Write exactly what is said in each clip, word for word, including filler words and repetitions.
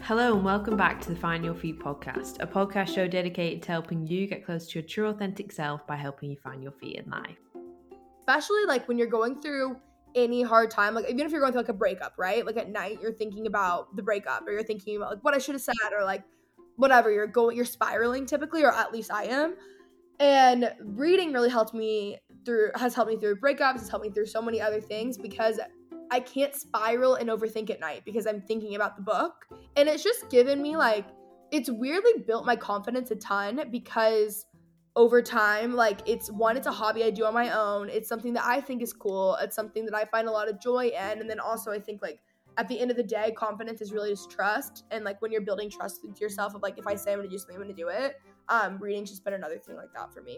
Hello and welcome back to the Find Your Feet podcast, a podcast show dedicated to helping you get close to your true authentic self by helping you find your feet in life. Especially like when you're going through any hard time, like even if you're going through like a breakup, right? Like at night you're thinking about the breakup or you're thinking about like what I should have said or like whatever, you're going, you're spiraling typically, or at least I am. And reading really helped me through, has helped me through breakups, has helped me through so many other things because I can't spiral and overthink at night because I'm thinking about the book. And it's just given me like, it's weirdly built my confidence a ton because over time, like it's one, it's a hobby I do on my own. It's something that I think is cool. It's something that I find a lot of joy in. And then also I think like at the end of the day, confidence is really just trust. And like when you're building trust with yourself of like, if I say I'm going to do something, I'm going to do it. Um, reading's just been another thing like that for me.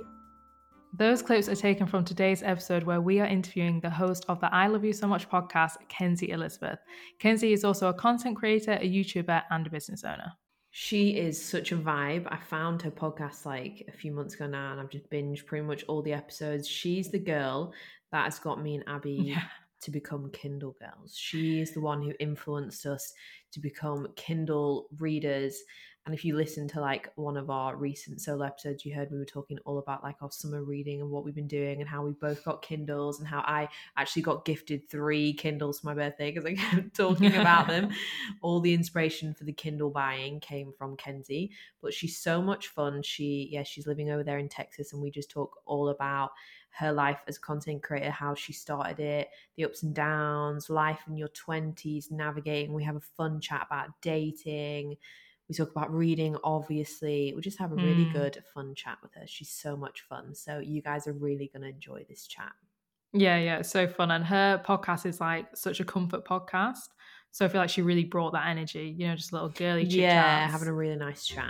Those clips are taken from today's episode where we are interviewing the host of the I Love You So Much podcast, Kenzie Elizabeth. Kenzie is also a content creator, a YouTuber, and a business owner. She is such a vibe. I found her podcast like a few months ago now and I've just binged pretty much all the episodes. She's the girl that has got me and Abby yeah. to become Kindle girls. She is the one who influenced us to become Kindle readers. And if you listen to like one of our recent solo episodes, you heard we were talking all about like our summer reading and what we've been doing and how we both got Kindles and how I actually got gifted three Kindles for my birthday because I kept talking about them. All the inspiration for the Kindle buying came from Kenzie, but she's so much fun. She, yeah, she's living over there in Texas and we just talk all about her life as a content creator, how she started it, the ups and downs, life in your twenties, navigating. We have a fun chat about dating. We talk about reading, obviously. We just have a really mm. good, fun chat with her. She's so much fun. So you guys are really going to enjoy this chat. Yeah, yeah, it's so fun. And her podcast is like such a comfort podcast. So I feel like she really brought that energy, you know, just a little girly chit-chats. Yeah, having a really nice chat.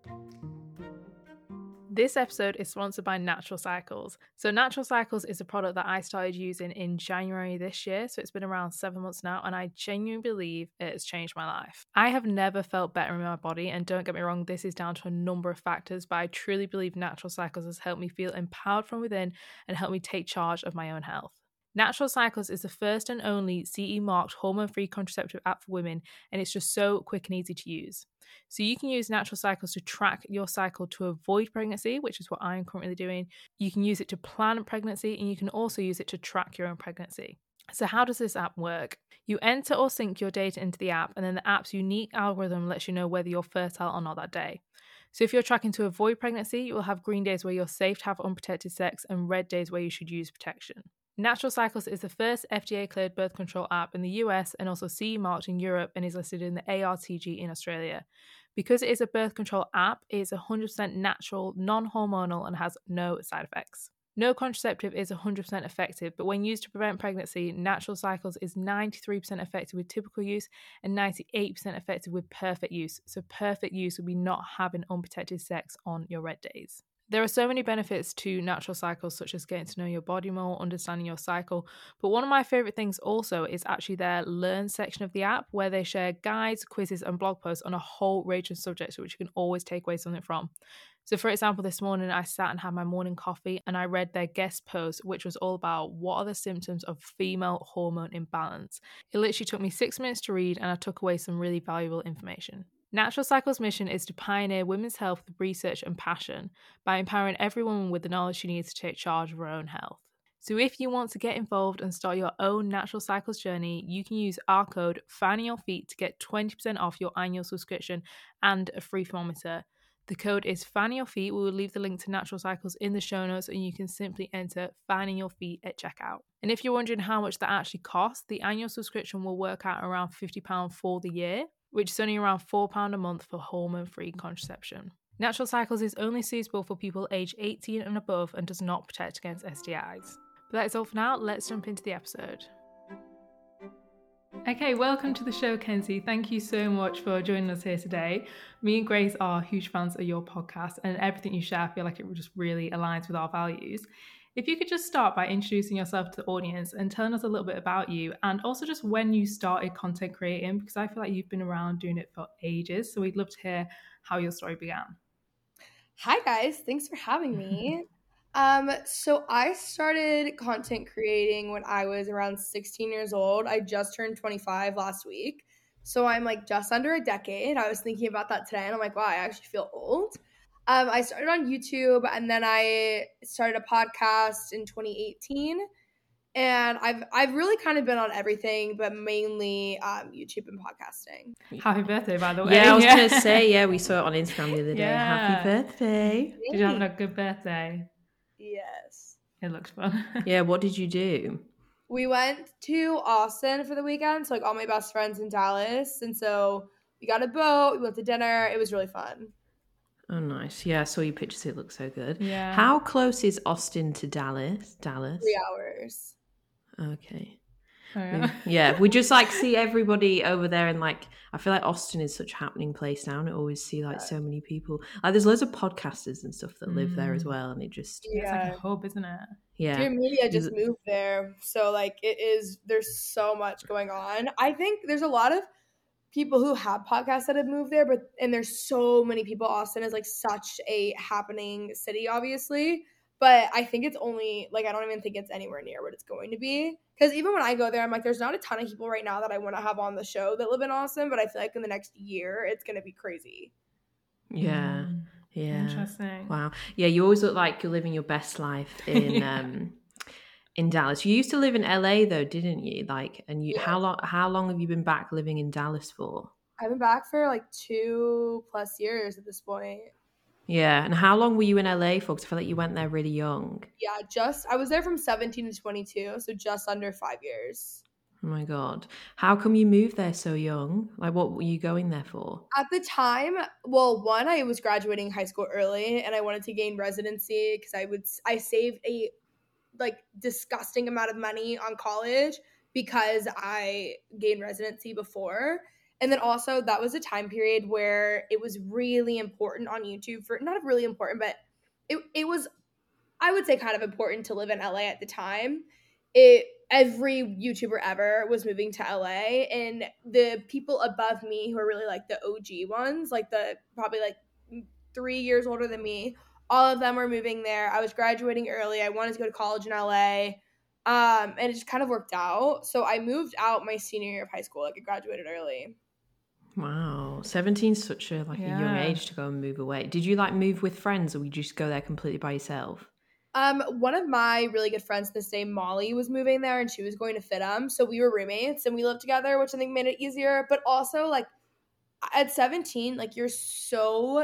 This episode is sponsored by Natural Cycles. So Natural Cycles is a product that I started using in January this year. So it's been around seven months now and I genuinely believe it has changed my life. I have never felt better in my body, and don't get me wrong, this is down to a number of factors, but I truly believe Natural Cycles has helped me feel empowered from within and helped me take charge of my own health. Natural Cycles is the first and only C E marked hormone-free contraceptive app for women, and it's just so quick and easy to use. So you can use Natural Cycles to track your cycle to avoid pregnancy, which is what I'm currently doing. You can use it to plan pregnancy, and you can also use it to track your own pregnancy. So how does this app work? You enter or sync your data into the app, and then the app's unique algorithm lets you know whether you're fertile or not that day. So if you're tracking to avoid pregnancy, you will have green days where you're safe to have unprotected sex and red days where you should use protection. Natural Cycles is the first F D A-cleared birth control app in the U S and also C E marked in Europe and is listed in the A R T G in Australia. Because it is a birth control app, it is one hundred percent natural, non-hormonal, and has no side effects. No contraceptive is one hundred percent effective, but when used to prevent pregnancy, Natural Cycles is ninety-three percent effective with typical use and ninety-eight percent effective with perfect use. So perfect use would be not having unprotected sex on your red days. There are so many benefits to Natural Cycles, such as getting to know your body more, understanding your cycle. But one of my favourite things also is actually their Learn section of the app, where they share guides, quizzes, and blog posts on a whole range of subjects, which you can always take away something from. So for example, this morning I sat and had my morning coffee and I read their guest post, which was all about what are the symptoms of female hormone imbalance. It literally took me six minutes to read and I took away some really valuable information. Natural Cycles' mission is to pioneer women's health with research and passion by empowering every woman with the knowledge she needs to take charge of her own health. So if you want to get involved and start your own Natural Cycles journey, you can use our code FINDINGYOURFEET to get twenty percent off your annual subscription and a free thermometer. The code is FINDINGYOURFEET. We will leave the link to Natural Cycles in the show notes and you can simply enter FINDINGYOURFEET at checkout. And if you're wondering how much that actually costs, the annual subscription will work out around fifty pounds for the year, which is only around four pounds a month for hormone-free contraception. Natural Cycles is only suitable for people aged eighteen and above and does not protect against S T Is. But that is all for now. Let's jump into the episode. Okay, welcome to the show, Kenzie. Thank you so much for joining us here today. Me and Grace are huge fans of your podcast and everything you share, I feel like it just really aligns with our values. If you could just start by introducing yourself to the audience and telling us a little bit about you and also just when you started content creating, because I feel like you've been around doing it for ages. So we'd love to hear how your story began. Hi guys, thanks for having me. um, so I started content creating when I was around sixteen years old. I just turned twenty-five last week. So I'm like just under a decade. I was thinking about that today and I'm like, wow, I actually feel old. Um, I started on YouTube and then I started a podcast in twenty eighteen. And I've I've really kind of been on everything, but mainly um, YouTube and podcasting. Happy birthday, by the way. Yeah, I was going to say, yeah, we saw it on Instagram the other day. Yeah. Happy birthday. Did you have a good birthday? Yes. It looked fun. Yeah, what did you do? We went to Austin for the weekend, so like all my best friends in Dallas. And so we got a boat, we went to dinner. It was really fun. Oh, nice. Yeah, I saw your pictures. It looks so good. Yeah. How close is Austin to Dallas? Dallas? Three hours. Okay. Oh, yeah. Yeah, we just like see everybody over there, and like I feel like Austin is such a happening place now, and I always see like so many people. Like there's loads of podcasters and stuff that mm. live there as well, and it just yeah. It's like a hub, isn't it? Yeah. Dear Media just moved there, so like it is. There's so much going on. I think there's a lot of people who have podcasts that have moved there, but and there's so many people. Austin is like such a happening city, obviously. But I think it's only, like, I don't even think it's anywhere near what it's going to be. Because even when I go there, I'm like, there's not a ton of people right now that I want to have on the show that live in Austin. But I feel like in the next year, it's going to be crazy. Yeah. Mm. Yeah. Interesting. Wow. Yeah, you always look like you're living your best life in yeah. um in Dallas. You used to live in L A though, didn't you? Like, and you yeah. how long how long have you been back living in Dallas for? I've been back for like two plus years at this point. Yeah, and how long were you in L A for? Because I feel like you went there really young. Yeah, just, I was there from seventeen to twenty-two, so just under five years. Oh my God. How come you moved there so young? Like, what were you going there for? At the time, well, one, I was graduating high school early, and I wanted to gain residency because I would, I saved a, like, disgusting amount of money on college because I gained residency before. And then also that was a time period where it was really important on YouTube for, not really important, but it it was, I would say kind of important to live in L A at the time. It every YouTuber ever was moving to L A, and the people above me who are really like the O G ones, like the probably like three years older than me, all of them were moving there. I was graduating early. I wanted to go to college in L A. Um, and it just kind of worked out. So I moved out my senior year of high school. Like I graduated early. Wow, seventeen is such a like yeah. a young age to go and move away. Did you like move with friends, or would you just go there completely by yourself? Um, one of my really good friends this day, Molly, was moving there, and she was going to FITM, so we were roommates and we lived together, which I think made it easier. But also, like at seventeen, like you're so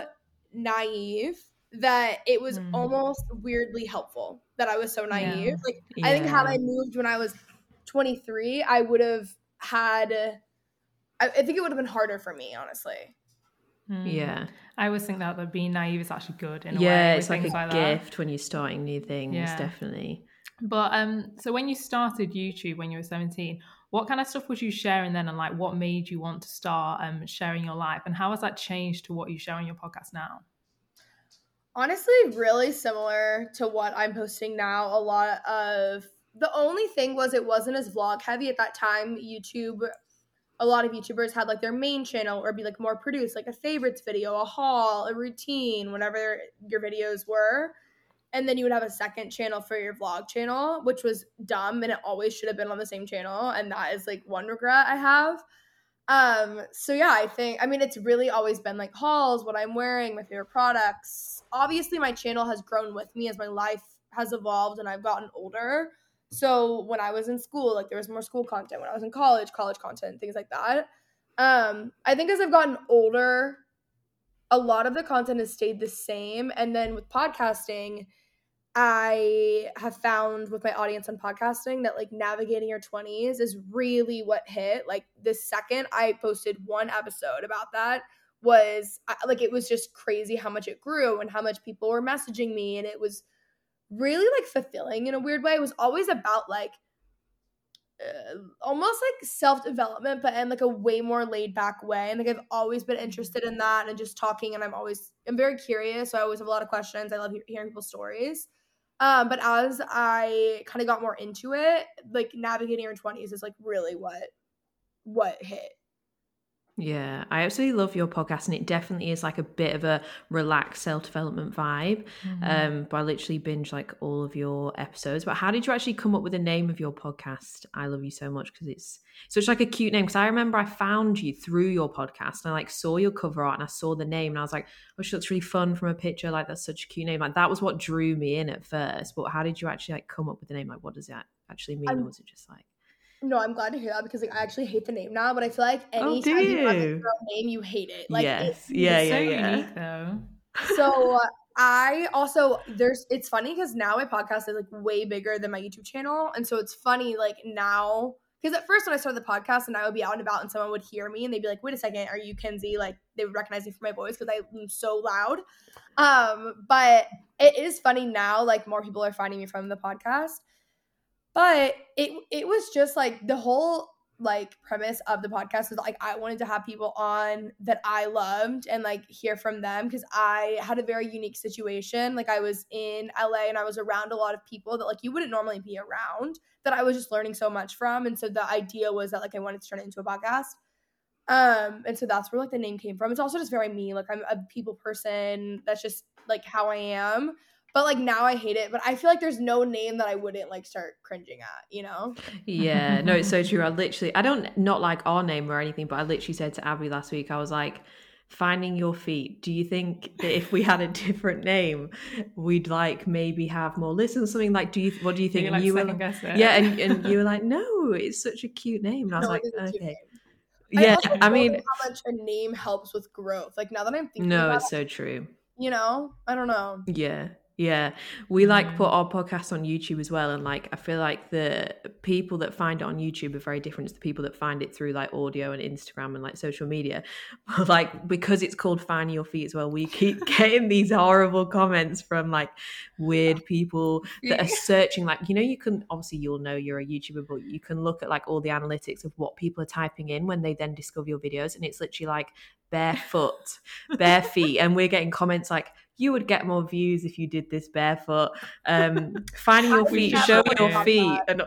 naive that it was mm. almost weirdly helpful that I was so naive. Yeah. Like yeah. I think had I moved when I was twenty-three, I would have had. I think it would have been harder for me, honestly. Mm. Yeah. I always think that, that being naive is actually good in a yeah, way. Yeah, it's like a like gift that. when you're starting new things, yeah. definitely. But um, so when you started YouTube when you were seventeen, what kind of stuff was you sharing then, and like what made you want to start um, sharing your life? And how has that changed to what you share on your podcast now? Honestly, really similar to what I'm posting now. A lot of, the only thing was it wasn't as vlog heavy at that time. YouTube... A lot of YouTubers had like their main channel or be like more produced, like a favorites video, a haul, a routine, whatever your videos were. And then you would have a second channel for your vlog channel, which was dumb. And it always should have been on the same channel. And that is like one regret I have. Um, so yeah, I think, I mean, it's really always been like hauls, what I'm wearing, my favorite products. Obviously my channel has grown with me as my life has evolved and I've gotten older. So when I was in school, like there was more school content. When I was in college, college content, things like that. Um, I think as I've gotten older, a lot of the content has stayed the same. And then with podcasting, I have found with my audience on podcasting that like navigating your twenties is really what hit. Like the second I posted one episode about that was like, it was just crazy how much it grew and how much people were messaging me. And it was really like fulfilling in a weird way. It was always about like uh, almost like self-development, but in like a way more laid back way. And like I've always been interested in that and just talking, and I'm always I'm very curious, so I always have a lot of questions. I love he- hearing people's stories. Um, but as I kind of got more into it, like navigating your twenties is like really what what hit. Yeah, I absolutely love your podcast, and it definitely is like a bit of a relaxed self-development vibe. Mm-hmm. Um, but I literally binge like all of your episodes. But how did you actually come up with the name of your podcast? I love you so much, because it's such like a cute name. Because I remember I found you through your podcast, and I like saw your cover art, and I saw the name, and I was like, oh, she looks really fun from a picture. Like, that's such a cute name. Like, that was what drew me in at first. But how did you actually like come up with the name? Like, what does that actually mean? I'm- or was it just like? No, I'm glad to hear that, because like I actually hate the name now, but I feel like any oh, time you, you have a girl name, you hate it. Like, yes, it, yeah, it's yeah, so yeah. unique though. So uh, I also there's it's funny because now my podcast is like way bigger than my YouTube channel, and so it's funny like now, because at first when I started the podcast and I would be out and about and someone would hear me and they'd be like, "Wait a second, are you Kenzie?" Like they would recognize me from my voice because I'm so loud. Um, but it is funny now, like more people are finding me from the podcast. But it it was just like the whole like premise of the podcast was like I wanted to have people on that I loved and like hear from them, because I had a very unique situation. Like I was in L A and I was around a lot of people that like you wouldn't normally be around, that I was just learning so much from. And so the idea was that like I wanted to turn it into a podcast. Um, and so that's where like the name came from. It's also just very me. Like I'm a people person. That's just like how I am. But like now I hate it, but I feel like there's no name that I wouldn't like start cringing at, you know? Yeah, no, it's so true. I literally, I don't not like our name or anything, but I literally said to Abby last week, I was like, finding your feet. Do you think that if we had a different name, we'd like maybe have more listeners? Something like, do you, what do you think? You, like, you were second guess it. Yeah, and, and you were like, no, it's such a cute name. And I was No, like, it is a cute okay. name. Yeah, I, also I mean, how much a name helps with growth. Like now that I'm thinking no, about it's it, so true. You know, I don't know. Yeah. Yeah, we like Mm. put our podcast on YouTube as well, and like I feel like the people that find it on YouTube are very different to the people that find it through like audio and Instagram and like social media. But like because it's called Find Your Feet as well, we keep getting these horrible comments from like weird people that are searching. Like, you know, you can obviously you'll know you're a YouTuber, but you can look at like all the analytics of what people are typing in when they then discover your videos, and it's literally like barefoot, bare feet, and we're getting comments like, you would get more views if you did this barefoot. Um, finding your feet, show your feet. And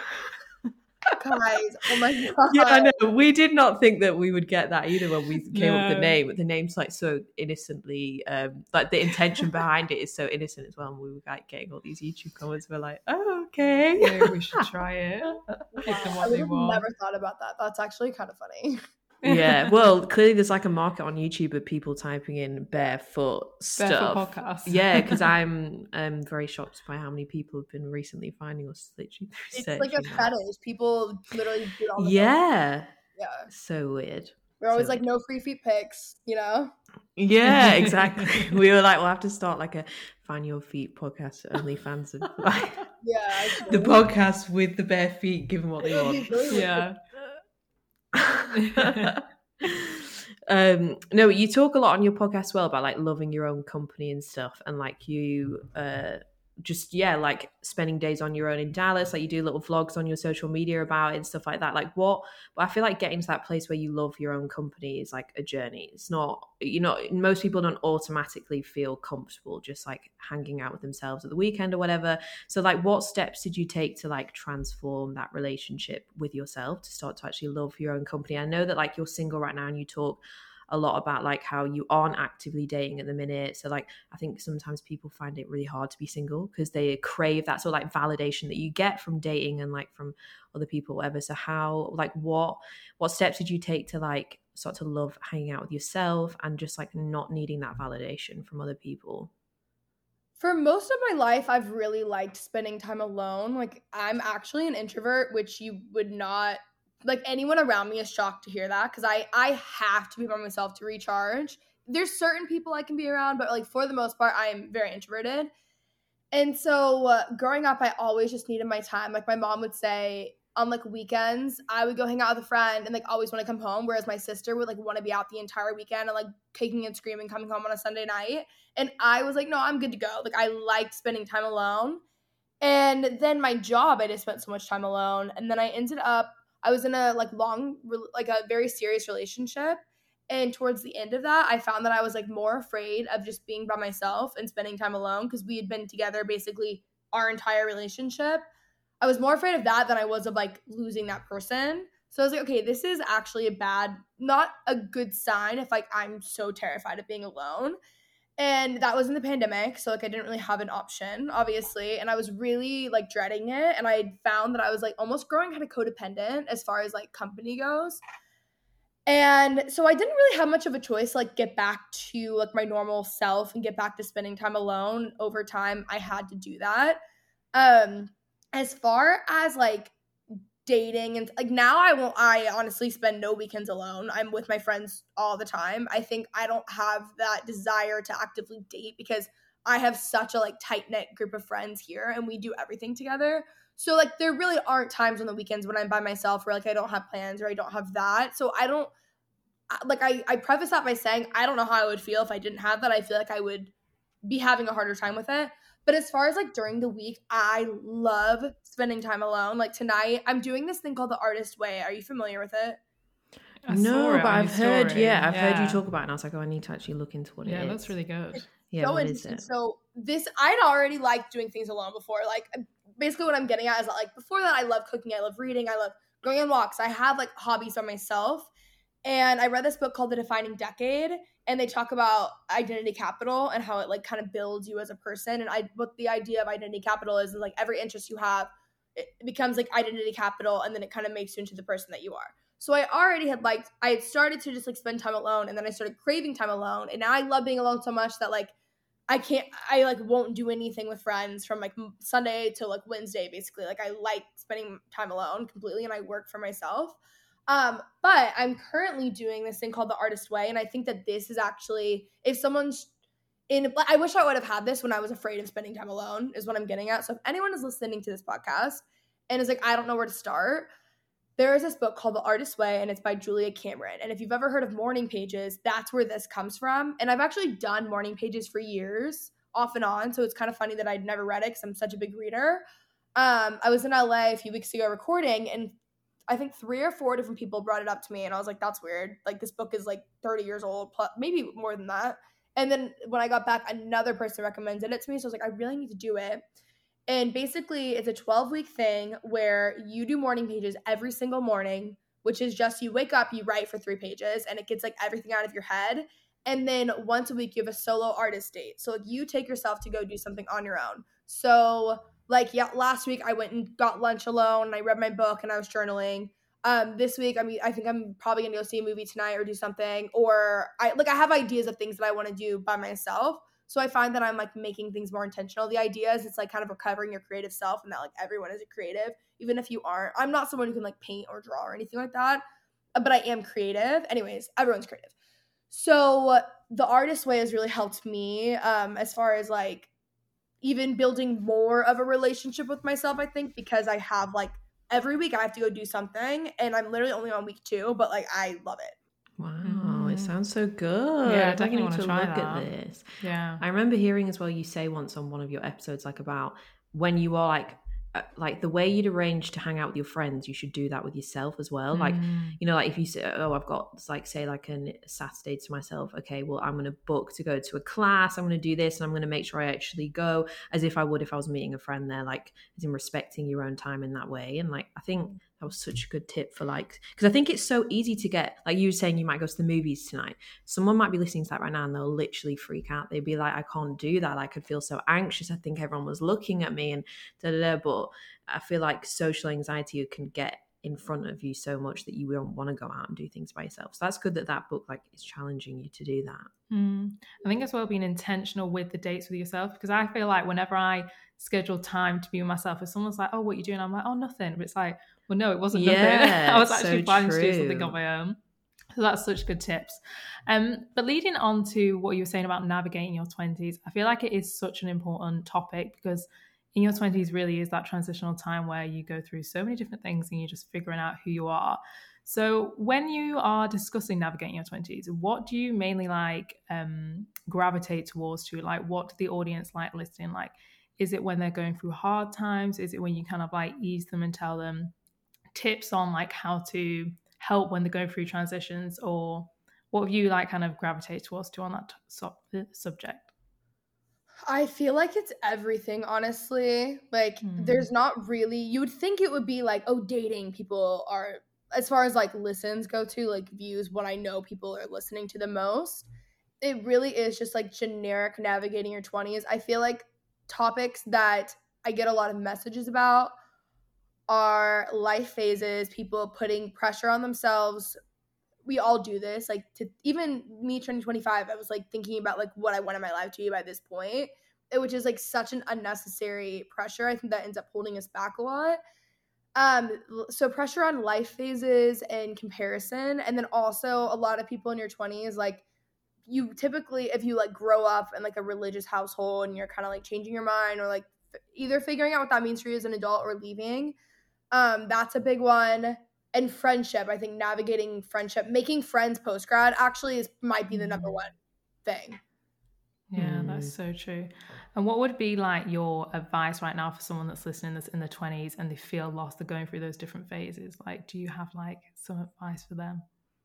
guys, oh my god. Yeah, I know. We did not think that we would get that either when we came no. up with the name. The name's like so innocently, um, like the intention behind it is so innocent as well. And we were like getting all these YouTube comments. We're like, oh, okay. Yeah, we should try it. Give them I what would they have want. never thought about that. That's actually kind of funny. Yeah, well, clearly there's like a market on YouTube of people typing in barefoot stuff. Barefoot podcast. Yeah, because I'm um very shocked by how many people have been recently finding us literally It's through like a searching. fetish. People literally do it all the Yeah, time. Yeah. so weird. We're always So like, no free feet pics, you know? Yeah, exactly. We were like, we'll have to start like a Find Your Feet podcast for OnlyFans of like Yeah. the podcast with the bare feet, given what they want. Yeah. um no, you talk a lot on your podcast as well about like loving your own company and stuff, and like you uh just yeah like spending days on your own in Dallas, like you do little vlogs on your social media about it and stuff like that. Like what but I feel like getting to that place where you love your own company is like a journey. It's not, you know, most people don't automatically feel comfortable just like hanging out with themselves at the weekend or whatever. So like what steps did you take to like transform that relationship with yourself to start to actually love your own company? I know that like you're single right now and you talk a lot about like how you aren't actively dating at the minute. So like I think sometimes people find it really hard to be single because they crave that sort of like validation that you get from dating and like from other people, whatever. So how like what what steps did you take to like start to love hanging out with yourself and just like not needing that validation from other people? For most of my life, I've really liked spending time alone. Like I'm actually an introvert, which you would not like anyone around me is shocked to hear that, because I I have to be by myself to recharge. There's certain people I can be around, but like for the most part, I am very introverted. And so uh, growing up, I always just needed my time. Like my mom would say on like weekends, I would go hang out with a friend and like always want to come home, whereas my sister would like want to be out the entire weekend and like kicking and screaming coming home on a Sunday night. And I was like, no, I'm good to go. Like I liked spending time alone. And then my job, I just spent so much time alone. And then I ended up I was in a like long, like a very serious relationship. And towards the end of that, I found that I was like more afraid of just being by myself and spending time alone, because we had been together basically our entire relationship. I was more afraid of that than I was of like losing that person. So I was like, okay, this is actually a bad, not a good sign if like I'm so terrified of being alone. And that was in the pandemic, so like I didn't really have an option, obviously, and I was really like dreading it. And I found that I was like almost growing kind of codependent as far as like company goes. And so I didn't really have much of a choice, like get back to like my normal self and get back to spending time alone. Over time, I had to do that. Um, as far as like dating and like now I won't I honestly spend no weekends alone. I'm with my friends all the time. I think I don't have that desire to actively date because I have such a like tight-knit group of friends here and we do everything together. So like there really aren't times on the weekends when I'm by myself where like I don't have plans or I don't have that. So I don't like I I preface that by saying I don't know how I would feel if I didn't have that. I feel like I would be having a harder time with it. But as far as like during the week, I love spending time alone. Like tonight, I'm doing this thing called the Artist Way. Are you familiar with it? I no, but I've heard, story. yeah, I've yeah. heard you talk about it and I was like, oh, I need to actually look into what yeah, it is. Yeah, that's really good. It's yeah, so what interesting. is it? So this, I'd already liked doing things alone before. Like basically what I'm getting at is that like before that, I love cooking, I love reading, I love going on walks. I have like hobbies by myself. And I read this book called The Defining Decade, and they talk about identity capital and how it like kind of builds you as a person. And I, what the idea of identity capital is, is like every interest you have, it becomes like identity capital, and then it kind of makes you into the person that you are. So I already had liked, I had started to just like spend time alone, and then I started craving time alone. And now I love being alone so much that like I can't, I like won't do anything with friends from like Sunday to like Wednesday, basically. Like I like spending time alone completely, and I work for myself. Um, but I'm currently doing this thing called the Artist Way. And I think that this is actually, if someone's in, I wish I would have had this when I was afraid of spending time alone is what I'm getting at. So if anyone is listening to this podcast and is like, I don't know where to start, there is this book called The Artist Way, and it's by Julia Cameron. And if you've ever heard of morning pages, that's where this comes from. And I've actually done morning pages for years off and on. So it's kind of funny that I'd never read it because I'm such a big reader. Um, I was in L A a few weeks ago recording, and I think three or four different people brought it up to me, and I was like, that's weird. Like, this book is like thirty years old, plus, maybe more than that. And then when I got back, another person recommended it to me. So I was like, I really need to do it. And basically, it's a twelve-week thing where you do morning pages every single morning, which is just you wake up, you write for three pages, and it gets like everything out of your head. And then once a week, you have a solo artist date. So like you take yourself to go do something on your own. So like, yeah, last week I went and got lunch alone, and I read my book, and I was journaling. Um, this week, I mean, I think I'm probably gonna go see a movie tonight or do something. Or I like I have ideas of things that I want to do by myself. So I find that I'm like making things more intentional. The idea is it's like kind of recovering your creative self, and that like everyone is a creative, even if you aren't. I'm not someone who can like paint or draw or anything like that, but I am creative. Anyways, everyone's creative. So the Artist Way has really helped me um, as far as like even building more of a relationship with myself, I think, because I have like every week I have to go do something, and I'm literally only on week two, but like I love it. Wow, mm. it sounds so good. Yeah, I I definitely want to try look that. at this. Yeah. I remember hearing as well, you say once on one of your episodes, like about when you are like, uh, like the way you'd arrange to hang out with your friends, you should do that with yourself as well. Mm. Like, you know, like if you say, oh, I've got like, say like a Saturday to myself, okay, well, I'm going to book to go to a class. I'm going to do this, and I'm going to make sure I actually go as if I would if I was meeting a friend there, like as in respecting your own time in that way. And like, I think that was such a good tip for like, because I think it's so easy to get, like you were saying, you might go to the movies tonight. Someone might be listening to that right now and they'll literally freak out. They'd be like, I can't do that. I could feel so anxious. I think everyone was looking at me and da da da. But I feel like social anxiety can get in front of you so much that you don't want to go out and do things by yourself. So that's good that that book like is challenging you to do that. Mm. I think as well being intentional with the dates with yourself, because I feel like whenever I schedule time to be with myself, if someone's like, oh, what are you doing? I'm like, oh, nothing. But it's like, well, no, it wasn't yeah, nothing. I was actually so planning true. to do something on my own. So that's such good tips. Um, but leading on to what you were saying about navigating your twenties, I feel like it is such an important topic because in your twenties really is that transitional time where you go through so many different things and you're just figuring out who you are. So when you are discussing navigating your twenties, what do you mainly like um, gravitate towards to? Like, what do the audience like listening? Like, is it when they're going through hard times? Is it when you kind of like ease them and tell them tips on like how to help when they're going through transitions? Or what have you like kind of gravitate towards to on that t- subject? I feel like it's everything, honestly. Like, mm. there's not really, you would think it would be like, oh, dating, people are as far as like listens go to, like views, what I know people are listening to the most, it really is just like generic navigating your twenties. I feel like topics that I get a lot of messages about are life phases, people putting pressure on themselves. We all do this. Like, to even me turning twenty-five, I was like thinking about like what I wanted my life to be by this point, which is like such an unnecessary pressure. I think that ends up holding us back a lot. Um, so pressure on life phases and comparison. And then also a lot of people in your twenties, like, you typically, if you like grow up in like a religious household and you're kind of like changing your mind or like f- either figuring out what that means for you as an adult or leaving, um, that's a big one. And friendship, I think navigating friendship, making friends post grad actually is might be the number one thing. Yeah, that's so true. And what would be like your advice right now for someone that's listening that's in their twenties and they feel lost, they're going through those different phases? Like, do you have like some advice for them?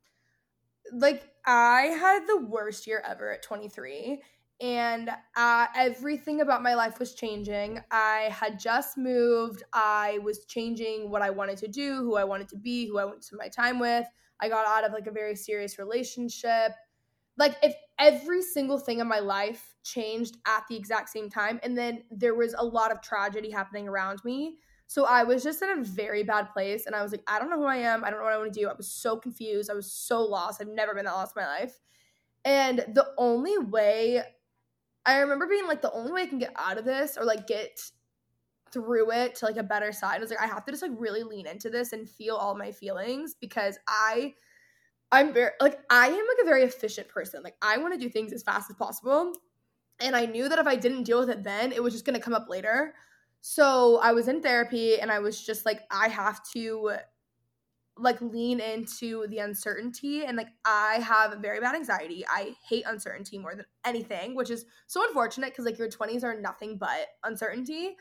Like, I had the worst year ever at twenty-three, and uh, everything about my life was changing. I had just moved. I was changing what I wanted to do, who I wanted to be, who I wanted to spend my time with. I got out of like a very serious relationship. Like, if every single thing in my life changed at the exact same time, and then there was a lot of tragedy happening around me. So I was just in a very bad place, and I was like, I don't know who I am. I don't know what I want to do. I was so confused. I was so lost. I've never been that lost in my life. And the only way, I remember being like, the only way I can get out of this or like get through it to like a better side was like, I have to just like really lean into this and feel all my feelings, because I, I'm very, like, I am like a very efficient person. Like, I want to do things as fast as possible. And I knew that if I didn't deal with it then, it was just going to come up later. So I was in therapy and I was just like, I have to like lean into the uncertainty. And like, I have very bad anxiety. I hate uncertainty more than anything, which is so unfortunate because like your twenties are nothing but uncertainty.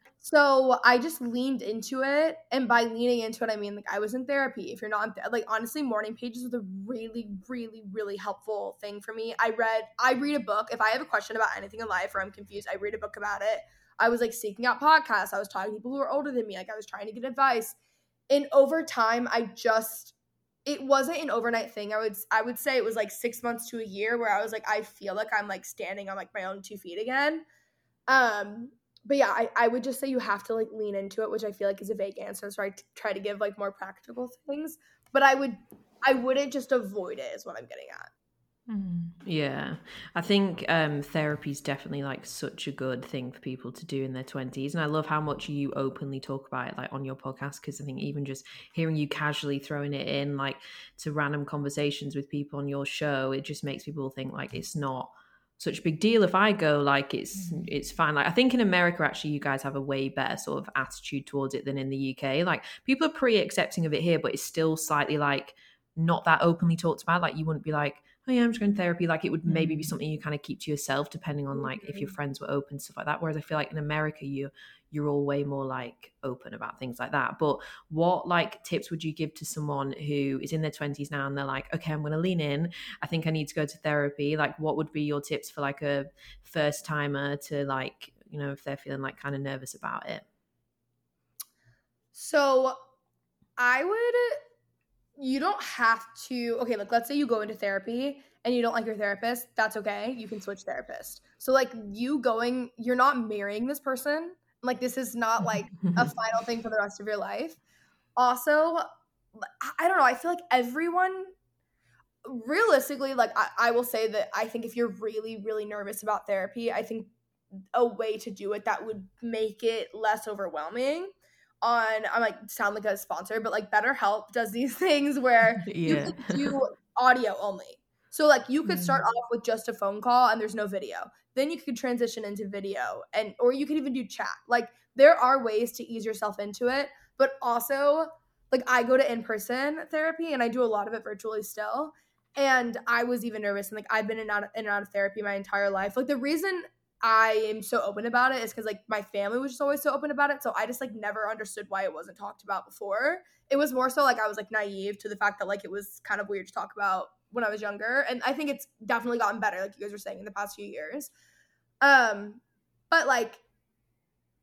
So I just leaned into it. And by leaning into it, I mean, like, I was in therapy. If you're not in th- like, honestly, morning pages was a really, really, really helpful thing for me. I read, I read a book. If I have a question about anything in life or I'm confused, I read a book about it. I was like seeking out podcasts. I was talking to people who were older than me. Like, I was trying to get advice. And over time, I just, it wasn't an overnight thing. I would, I would say it was like six months to a year where I was like, I feel like I'm like standing on like my own two feet again. Um, But yeah, I, I would just say you have to like lean into it, which I feel like is a vague answer. So I t- try to give like more practical things. But I would, I wouldn't just avoid it is what I'm getting at. Yeah, I think um, therapy is definitely like such a good thing for people to do in their twenties. And I love how much you openly talk about it like on your podcast, because I think even just hearing you casually throwing it in like to random conversations with people on your show, it just makes people think like it's not such a big deal if I go, like it's it's fine. Like I think in America actually you guys have a way better sort of attitude towards it than in the U K. Like people are pretty accepting of it here, but it's still slightly like not that openly talked about. Like you wouldn't be like, oh yeah, I'm just going to therapy. Like it would maybe be something you kind of keep to yourself, depending on like if your friends were open, stuff like that. Whereas I feel like in America, you you're all way more like open about things like that. But what like tips would you give to someone who is in their twenties now and they're like, okay, I'm going to lean in. I think I need to go to therapy. Like what would be your tips for like a first timer to like, you know, if they're feeling like kind of nervous about it? So I would, you don't have to, okay, like let's say you go into therapy and you don't like your therapist, that's okay. You can switch therapist. So like you going, you're not marrying this person. Like this is not like a final thing for the rest of your life. Also, I don't know, I feel like everyone, realistically, like I, I will say that I think if you're really, really nervous about therapy, I think a way to do it that would make it less overwhelming on, I might sound like a sponsor, but like BetterHelp does these things where yeah. you can do audio only. So like you could start mm. off with just a phone call and there's no video. Then you could transition into video, and or you could even do chat. Like there are ways to ease yourself into it, but also like I go to in-person therapy and I do a lot of it virtually still. And I was even nervous, and like I've been in and out of, in and out of therapy my entire life. Like the reason I am so open about it is because like my family was just always so open about it. So I just like never understood why it wasn't talked about before. It was more so like I was like naive to the fact that like it was kind of weird to talk about when I was younger. And I think it's definitely gotten better, like you guys were saying, in the past few years. Um, but like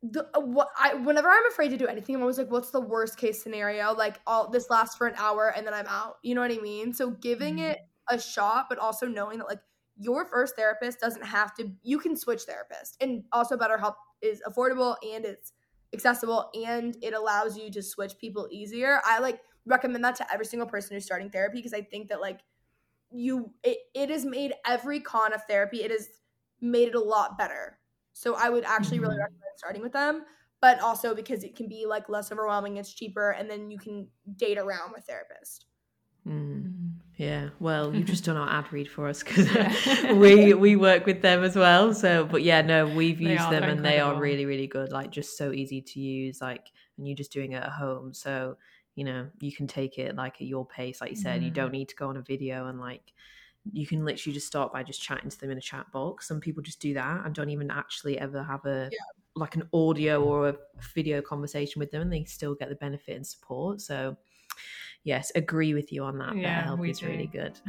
the what I whenever I'm afraid to do anything, I'm always like, what's the worst case scenario? Like, all this lasts for an hour and then I'm out. You know what I mean? So giving Mhm. it a shot, but also knowing that like your first therapist doesn't have to. You can switch therapist, and also BetterHelp is affordable and it's accessible and it allows you to switch people easier. I like recommend that to every single person who's starting therapy because I think that like you it, it has made every con of therapy, it has made it a lot better. So I would actually really Mhm. recommend starting with them, but also because it can be like less overwhelming, it's cheaper, and then you can date around with therapist. Mm. Yeah, well, you've just done our ad read for us because we we work with them as well. So, but yeah, no, we've They used are, them they're and they are incredible. really, really good. Like, just so easy to use. Like, and you're just doing it at home, so you know you can take it like at your pace. Like you said, you Mhm. don't need to go on a video and like you can literally just start by just chatting to them in a chat box. Some people just do that and don't even actually ever have a Yeah. like an audio or a video conversation with them, and they still get the benefit and support. So yes, agree with you on that. Yeah, BetterHelp we is really do. good.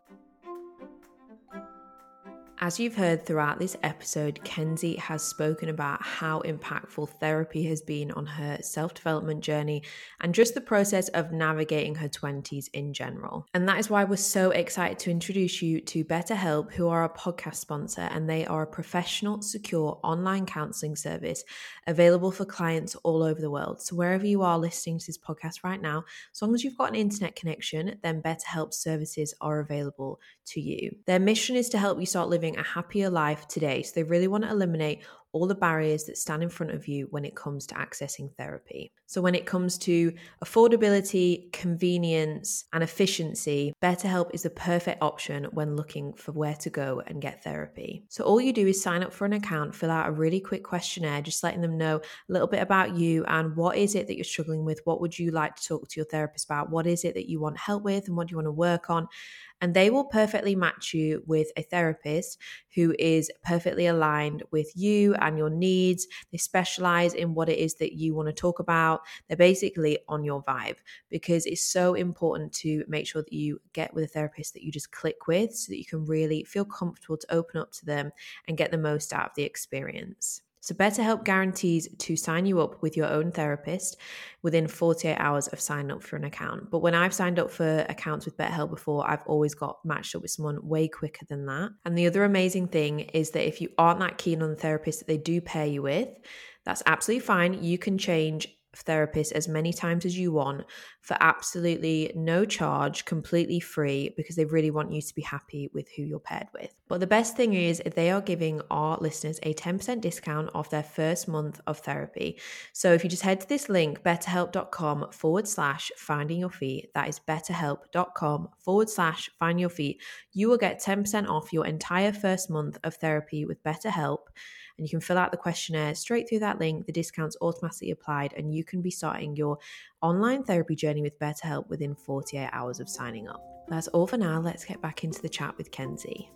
As you've heard throughout this episode, Kenzie has spoken about how impactful therapy has been on her self-development journey and just the process of navigating her twenties in general. And that is why we're so excited to introduce you to BetterHelp, who are a podcast sponsor, and they are a professional, secure online counseling service available for clients all over the world. So wherever you are listening to this podcast right now, as long as you've got an internet connection, then BetterHelp services are available to you. Their mission is to help you start living a happier life today. So they really want to eliminate all the barriers that stand in front of you when it comes to accessing therapy. So when it comes to affordability, convenience, and efficiency, BetterHelp is the perfect option when looking for where to go and get therapy. So all you do is sign up for an account, fill out a really quick questionnaire, just letting them know a little bit about you and what is it that you're struggling with, what would you like to talk to your therapist about, what is it that you want help with, and what do you want to work on. And they will perfectly match you with a therapist who is perfectly aligned with you and your needs. They specialize in what it is that you want to talk about. They're basically on your vibe, because it's so important to make sure that you get with a therapist that you just click with, so that you can really feel comfortable to open up to them and get the most out of the experience. So BetterHelp guarantees to sign you up with your own therapist within forty-eight hours of signing up for an account. But when I've signed up for accounts with BetterHelp before, I've always got matched up with someone way quicker than that. And the other amazing thing is that if you aren't that keen on the therapist that they do pair you with, that's absolutely fine. You can change therapist as many times as you want for absolutely no charge, completely free, because they really want you to be happy with who you're paired with. But the best thing is they are giving our listeners a ten percent discount off their first month of therapy. So if you just head to this link, betterhelp.com forward slash finding your feet, that is betterhelp.com forward slash find your feet, you will get ten percent off your entire first month of therapy with BetterHelp. And you can fill out the questionnaire straight through that link. The discount's automatically applied, and you can be starting your online therapy journey with BetterHelp within forty-eight hours of signing up. That's all for now. Let's get back into the chat with Kenzie.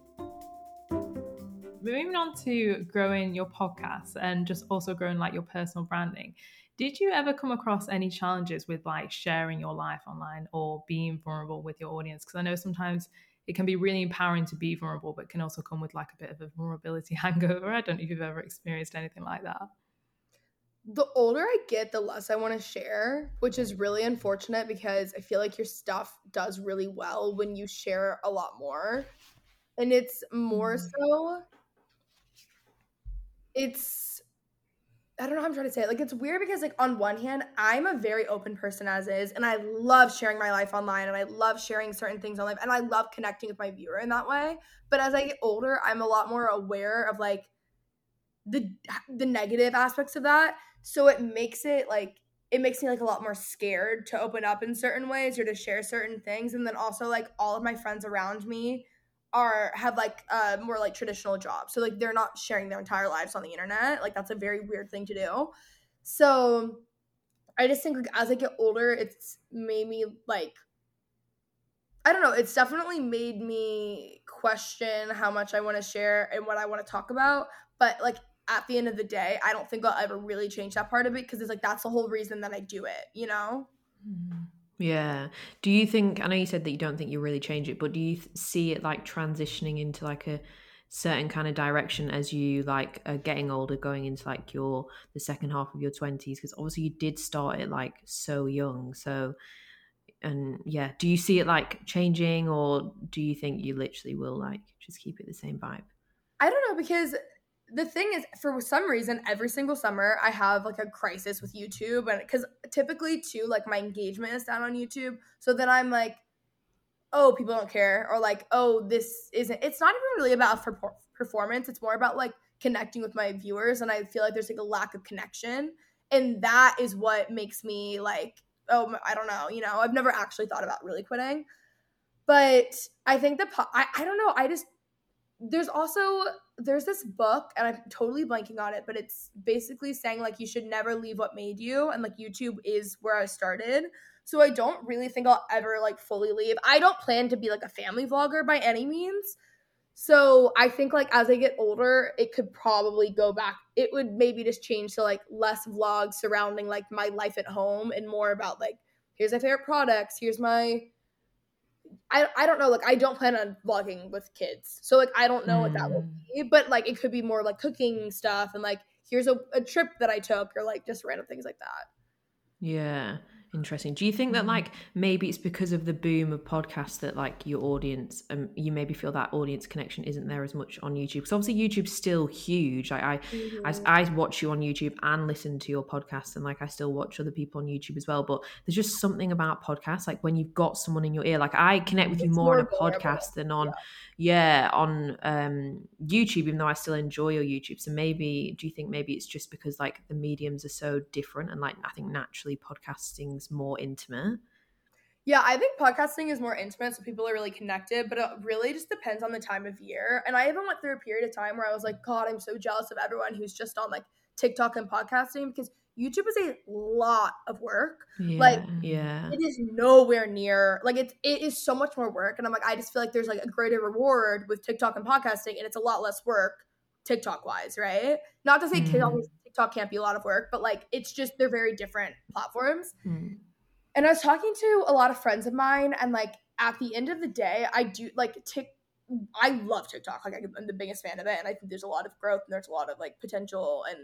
Moving on to growing your podcast and just also growing like your personal branding. Did you ever come across any challenges with like sharing your life online or being vulnerable with your audience? Because I know sometimes it can be really empowering to be vulnerable, but can also come with like a bit of a vulnerability hangover. I don't know if you've ever experienced anything like that. The older I get, the less I want to share, which is really unfortunate because I feel like your stuff does really well when you share a lot more. And it's more Mm. so, it's, I don't know how I'm trying to say it. Like, it's weird because, like, on one hand, I'm a very open person as is, and I love sharing my life online, and I love sharing certain things online, and I love connecting with my viewer in that way. But as I get older, I'm a lot more aware of, like, the the negative aspects of that. So it makes it, like, it makes me, like, a lot more scared to open up in certain ways or to share certain things. And then also, like, all of my friends around me are have like uh more like traditional jobs, so like they're not sharing their entire lives on the internet. Like, that's a very weird thing to do. So I just think, like, as I get older, it's made me, like, I don't know, it's definitely made me question how much I want to share and what I want to talk about. But, like, at the end of the day, I don't think I'll ever really change that part of it, because it's like that's the whole reason that I do it, you know? Yeah. Do you think, I know you said that you don't think you really change it, but do you th- see it like transitioning into like a certain kind of direction as you like are getting older, going into like your the second half of your twenties? Because obviously you did start it like so young. So, and yeah, do you see it like changing, or do you think you literally will like just keep it the same vibe? I don't know, because the thing is, for some reason, every single summer I have like a crisis with YouTube, and because typically too, like my engagement is down on YouTube, so then I'm like, oh, people don't care, or like, oh, this isn't, it's not even really about for performance. It's more about like connecting with my viewers. And I feel like there's like a lack of connection. And that is what makes me like, oh, I don't know, you know, I've never actually thought about really quitting. But I think the, po- I, I don't know, I just, there's also, there's this book, and I'm totally blanking on it, but it's basically saying like you should never leave what made you. And like YouTube is where I started. So I don't really think I'll ever like fully leave. I don't plan to be like a family vlogger by any means. So I think like as I get older, it could probably go back. It would maybe just change to like less vlogs surrounding like my life at home and more about like, here's my favorite products. Here's my, I, I don't know. Like I don't plan on vlogging with kids. So like, I don't know mm. what that will be, but like, it could be more like cooking stuff and like, here's a, a trip that I took, or like just random things like that. Yeah. Interesting. Do you think that like maybe it's because of the boom of podcasts that like your audience, um, you maybe feel that audience connection isn't there as much on YouTube? Because obviously YouTube's still huge. Like I, mm-hmm. I, I watch you on YouTube and listen to your podcast, and like I still watch other people on YouTube as well. But there's just something about podcasts, like when you've got someone in your ear. Like I connect with you more, more on a podcast than on, yeah, yeah on um, YouTube. Even though I still enjoy your YouTube. So maybe, do you think maybe it's just because like the mediums are so different, and like I think naturally podcasting more intimate? Yeah, I think podcasting is more intimate, so people are really connected, but it really just depends on the time of year. And I even went through a period of time where I was like, God, I'm so jealous of everyone who's just on like TikTok and podcasting, because YouTube is a lot of work. Yeah, like yeah, it is nowhere near, like it, it is so much more work. And I'm like, I just feel like there's like a greater reward with TikTok and podcasting, and it's a lot less work TikTok wise, right? Not to say mm. TikTok can't be a lot of work, but like it's just, they're very different platforms. Mm. And I was talking to a lot of friends of mine, and like at the end of the day, I do like Tik. I love TikTok. Like I'm the biggest fan of it, and I think there's a lot of growth and there's a lot of like potential and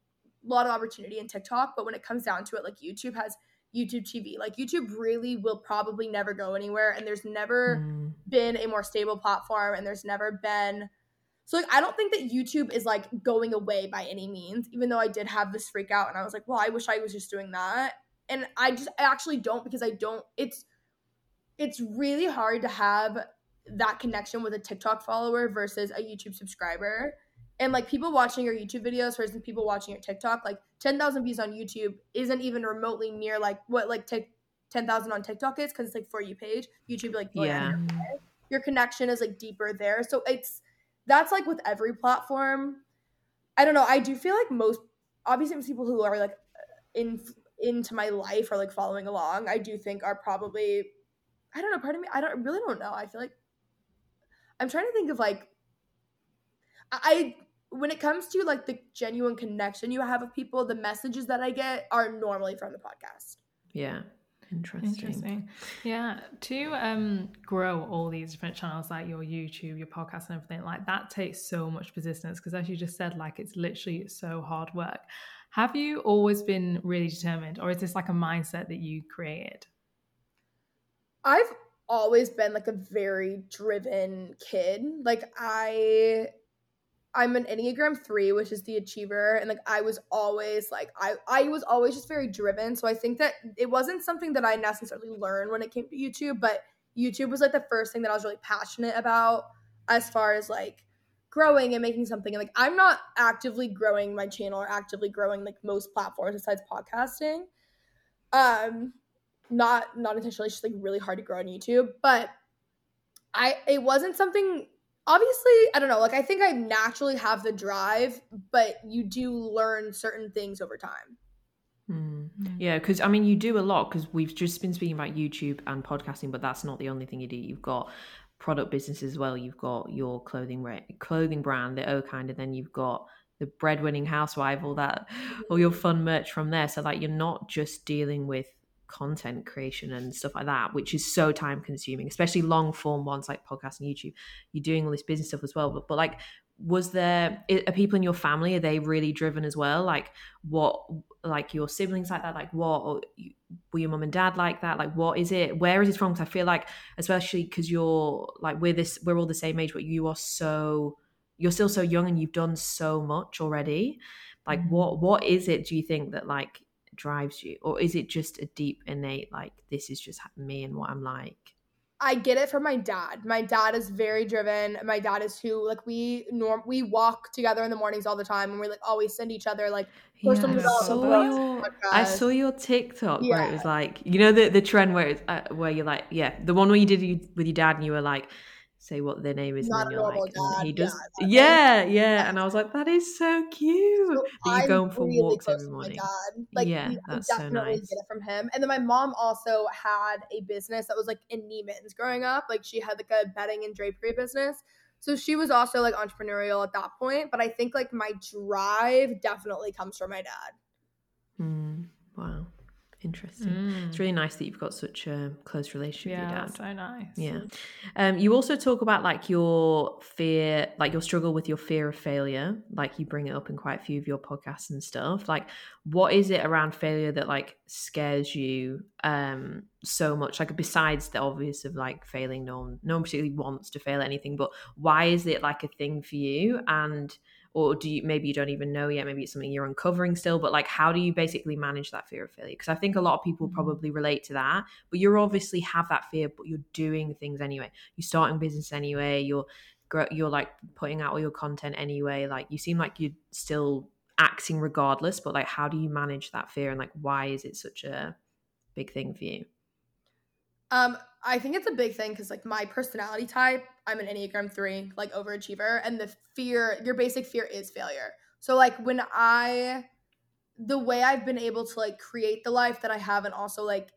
a lot of opportunity in TikTok. But when it comes down to it, like YouTube has YouTube T V. Like YouTube really will probably never go anywhere, and there's never mm. been a more stable platform, and there's never been. So, like, I don't think that YouTube is, like, going away by any means, even though I did have this freak out, and I was like, well, I wish I was just doing that. And I just I actually don't, because I don't – it's it's really hard to have that connection with a TikTok follower versus a YouTube subscriber. And, like, people watching your YouTube videos versus people watching your TikTok, like, ten thousand views on YouTube isn't even remotely near, like, what, like, t- ten thousand on TikTok is, because it's, like, For You page. YouTube, like, yeah. your connection is, like, deeper there. So, it's – that's like with every platform. I don't know. I do feel like most, obviously people who are like in into my life or like following along, I do think are probably, I don't know, part of me, I don't really don't know. I feel like I'm trying to think of like, I, when it comes to like the genuine connection you have with people, the messages that I get are normally from the podcast. Yeah. Interesting. Interesting. Yeah. To um grow all these different channels like your YouTube, your podcast and everything, like that takes so much persistence, because as you just said, like it's literally so hard work. Have you always been really determined, or is this like a mindset that you created? I've always been like a very driven kid. Like I I'm an Enneagram three, which is the achiever. And like, I was always like, I, I was always just very driven. So I think that it wasn't something that I necessarily learned when it came to YouTube, but YouTube was like the first thing that I was really passionate about as far as like growing and making something. And like, I'm not actively growing my channel or actively growing like most platforms besides podcasting. Um, not, not intentionally, it's just like really hard to grow on YouTube, but I, it wasn't something. Obviously, I don't know, like I think I naturally have the drive, but you do learn certain things over time. Mm. Yeah, because I mean, you do a lot, because we've just been speaking about YouTube and podcasting, but that's not the only thing you do. You've got product business as well. You've got your clothing ra- clothing brand, the O Kind, and then you've got the breadwinning housewife, all that, all your fun merch from there. So like, you're not just dealing with content creation and stuff like that, which is so time consuming, especially long form ones like podcasts and YouTube. You're doing all this business stuff as well, but, but like was there, are people in your family, are they really driven as well? Like what, like your siblings like that? Like what, or were your mum and dad like that? Like what is it? Where is it from? Because I feel like, especially because you're like, we're this, we're all the same age, but you are so, you're still so young and you've done so much already. Like mm. what, what is it, do you think, that like drives you? Or is it just a deep innate, like, this is just me and what I'm like? I get it from my dad. My dad is very driven. My dad is who, like, we norm we walk together in the mornings all the time, and we like always send each other like personal yeah, I saw your I saw your TikTok yeah. where it was like, you know, the the trend where it's uh, where you're like, yeah, the one where you did with your dad, and you were like, say what their name is, Not and then you're like, dad. he does, yeah, yeah, yeah, yeah, and I was like, that is so cute. So that you go for really walks every morning. Like, yeah, we, that's I definitely so nice. get it from him. And then my mom also had a business that was like in Neiman's growing up. Like she had like a bedding and drapery business. So she was also like entrepreneurial at that point. But I think like my drive definitely comes from my dad. Mm, wow. Interesting. Mm. It's really nice that you've got such a close relationship yeah, with your dad. That's so nice. Yeah. Um, you also talk about like your fear, like your struggle with your fear of failure. Like you bring it up in quite a few of your podcasts and stuff. Like what is it around failure that like scares you um, so much? Like besides the obvious of like failing, no one, no one particularly wants to fail at anything, but why is it like a thing for you? And or do you, maybe you don't even know yet, maybe it's something you're uncovering still, but like how do you basically manage that fear of failure? Because I think a lot of people probably relate to that, but you obviously have that fear, but you're doing things anyway. You're starting business anyway, you're you're like putting out all your content anyway, like you seem like you're still acting regardless, but like how do you manage that fear, and like why is it such a big thing for you? Um, I think it's a big thing because like my personality type, I'm an Enneagram three, like overachiever, and the fear, your basic fear is failure. So like when I, the way I've been able to like create the life that I have, and also like,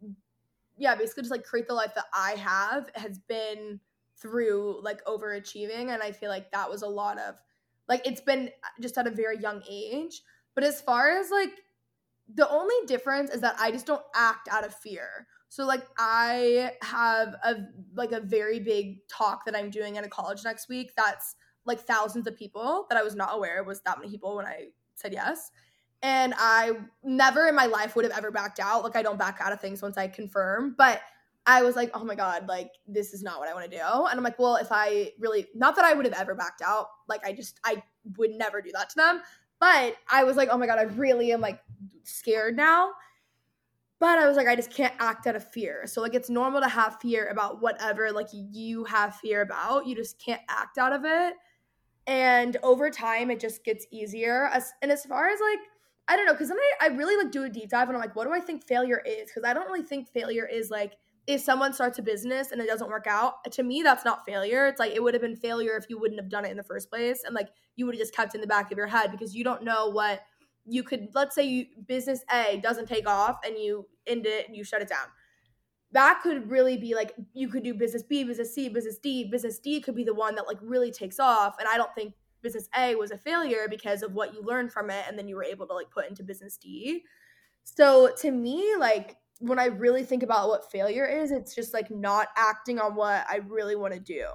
yeah, basically just like create the life that I have has been through like overachieving. And I feel like that was a lot of, like, it's been just at a very young age. But as far as like, the only difference is that I just don't act out of fear. So like I have a like a very big talk that I'm doing at a college next week that's like thousands of people that I was not aware was that many people when I said yes. And I never in my life would have ever backed out. Like I don't back out of things once I confirm, but I was like, oh my God, like this is not what I want to do. And I'm like, well, if I really, not that I would have ever backed out, like I just, I would never do that to them. But I was like, oh my God, I really am like scared now. But I was like, I just can't act out of fear. So like, it's normal to have fear about whatever like you have fear about. You just can't act out of it. And over time, it just gets easier. As, and as far as like, I don't know, because then I, I really like do a deep dive and I'm like, what do I think failure is? Because I don't really think failure is like, if someone starts a business and it doesn't work out, to me, that's not failure. It's like, it would have been failure if you wouldn't have done it in the first place. And like, you would have just kept it in the back of your head because you don't know what you could, let's say you business A doesn't take off and you end it and you shut it down. That could really be like, you could do business B, business C, business D. Business D could be the one that like really takes off. And I don't think business A was a failure because of what you learned from it. And then you were able to like put into business D. So to me, like when I really think about what failure is, it's just like not acting on what I really want to do.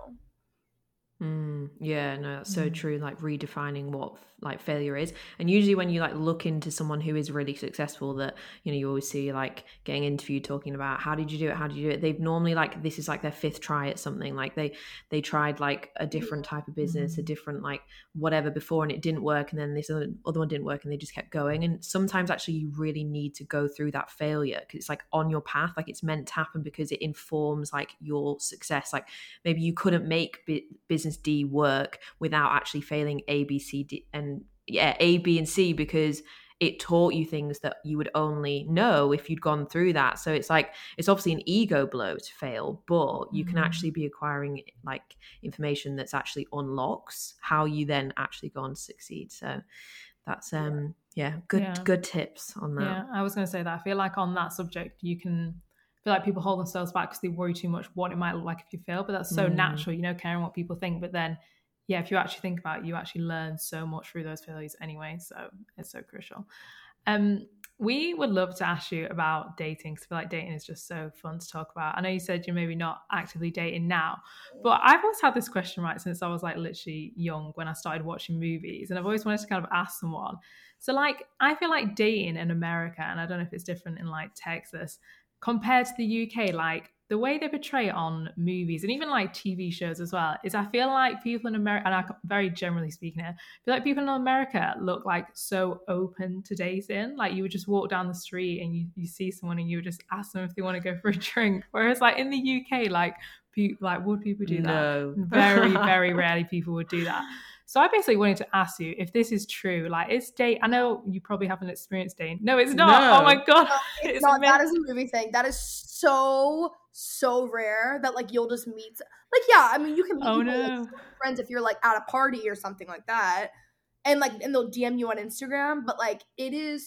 Mm, yeah, no, that's so true. Like redefining what like failure is. And usually when you like look into someone who is really successful, that, you know, you always see like getting interviewed talking about how did you do it? How did you do it? They've normally like, this is like their fifth try at something. Like they, they tried like a different type of business, a different like whatever before, and it didn't work. And then this other, other one didn't work and they just kept going. And sometimes actually you really need to go through that failure because it's like on your path, like it's meant to happen because it informs like your success. Like maybe you couldn't make bi- business D work without actually failing A, B, C, D, and yeah, A, B, and C, because it taught you things that you would only know if you'd gone through that. So it's like, it's obviously an ego blow to fail, but you can actually be acquiring like information that's actually unlocks how you then actually go on to succeed. So that's um yeah, good yeah. good tips on that. Yeah, I was going to say that. I feel like on that subject, you can feel like people hold themselves back because they worry too much what it might look like if you fail, but that's so mm. natural, you know, caring what people think. But then, yeah, if you actually think about it, you actually learn so much through those failures anyway. So it's so crucial. Um, we would love to ask you about dating because I feel like dating is just so fun to talk about. I know you said you're maybe not actively dating now, but I've always had this question right since I was like literally young when I started watching movies, and I've always wanted to kind of ask someone. So like, I feel like dating in America, and I don't know if it's different in like Texas, compared to the U K, like the way they portray it on movies and even like T V shows as well, is I feel like people in America, and I very generally speaking here, I feel like people in America look like so open to dating. Like you would just walk down the street and you, you see someone and you would just ask them if they want to go for a drink. Whereas like in the U K, like pe- like would people do that? No. Very, very rarely people would do that. So I basically wanted to ask you if this is true. Like, is date? I know you probably haven't experienced dating. No, it's not. No. Oh my god, No, it's, it's not. amazing. That is a movie thing. That is so so rare that like you'll just meet. Like, yeah, I mean, you can meet Oh people, no. like, friends if you're like at a party or something like that, and like and they'll D M you on Instagram. But like, it is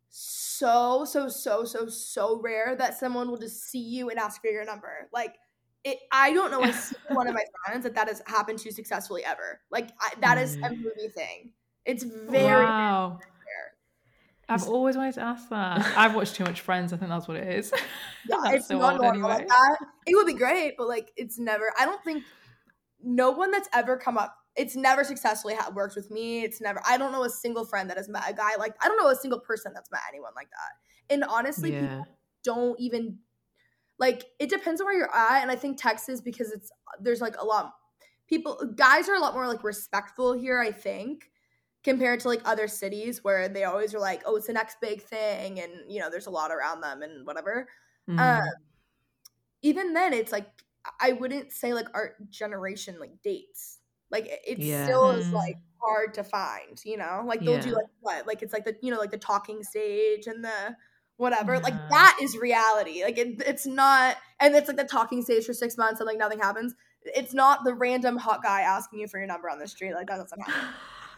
so so so so so rare that someone will just see you and ask for your number. Like. It, I don't know a single one of my friends that that has happened to successfully ever. Like I, that is a movie thing. It's very Wow. rare. I've always wanted to ask that. I've watched too much Friends. I think that's what it is. Yeah, That's it's so not old normal anyway. like that. It would be great, but like it's never. I don't think no one that's ever come up. It's never successfully ha- worked with me. It's never. I don't know a single friend that has met a guy like. I don't know a single person that's met anyone like that. And honestly, Yeah. people don't even. Like, it depends on where you're at, and I think Texas, because it's, there's, like, a lot, people, guys are a lot more, like, respectful here, I think, compared to, like, other cities where they always are like, oh, it's the next big thing, and, you know, there's a lot around them and whatever. Mm. Um, even then, it's, like, I wouldn't say, like, our generation, like, dates. Like, it Yeah. still is, Mm. like, hard to find, you know? Like, they'll do, Yeah. like, what? Like, it's, like, the, you know, like, the talking stage and the whatever. Like, Yeah. that is reality. Like, it, it's not, and it's, like, the talking stage for six months and, like, nothing happens. It's not the random hot guy asking you for your number on the street. Like, that doesn't happen.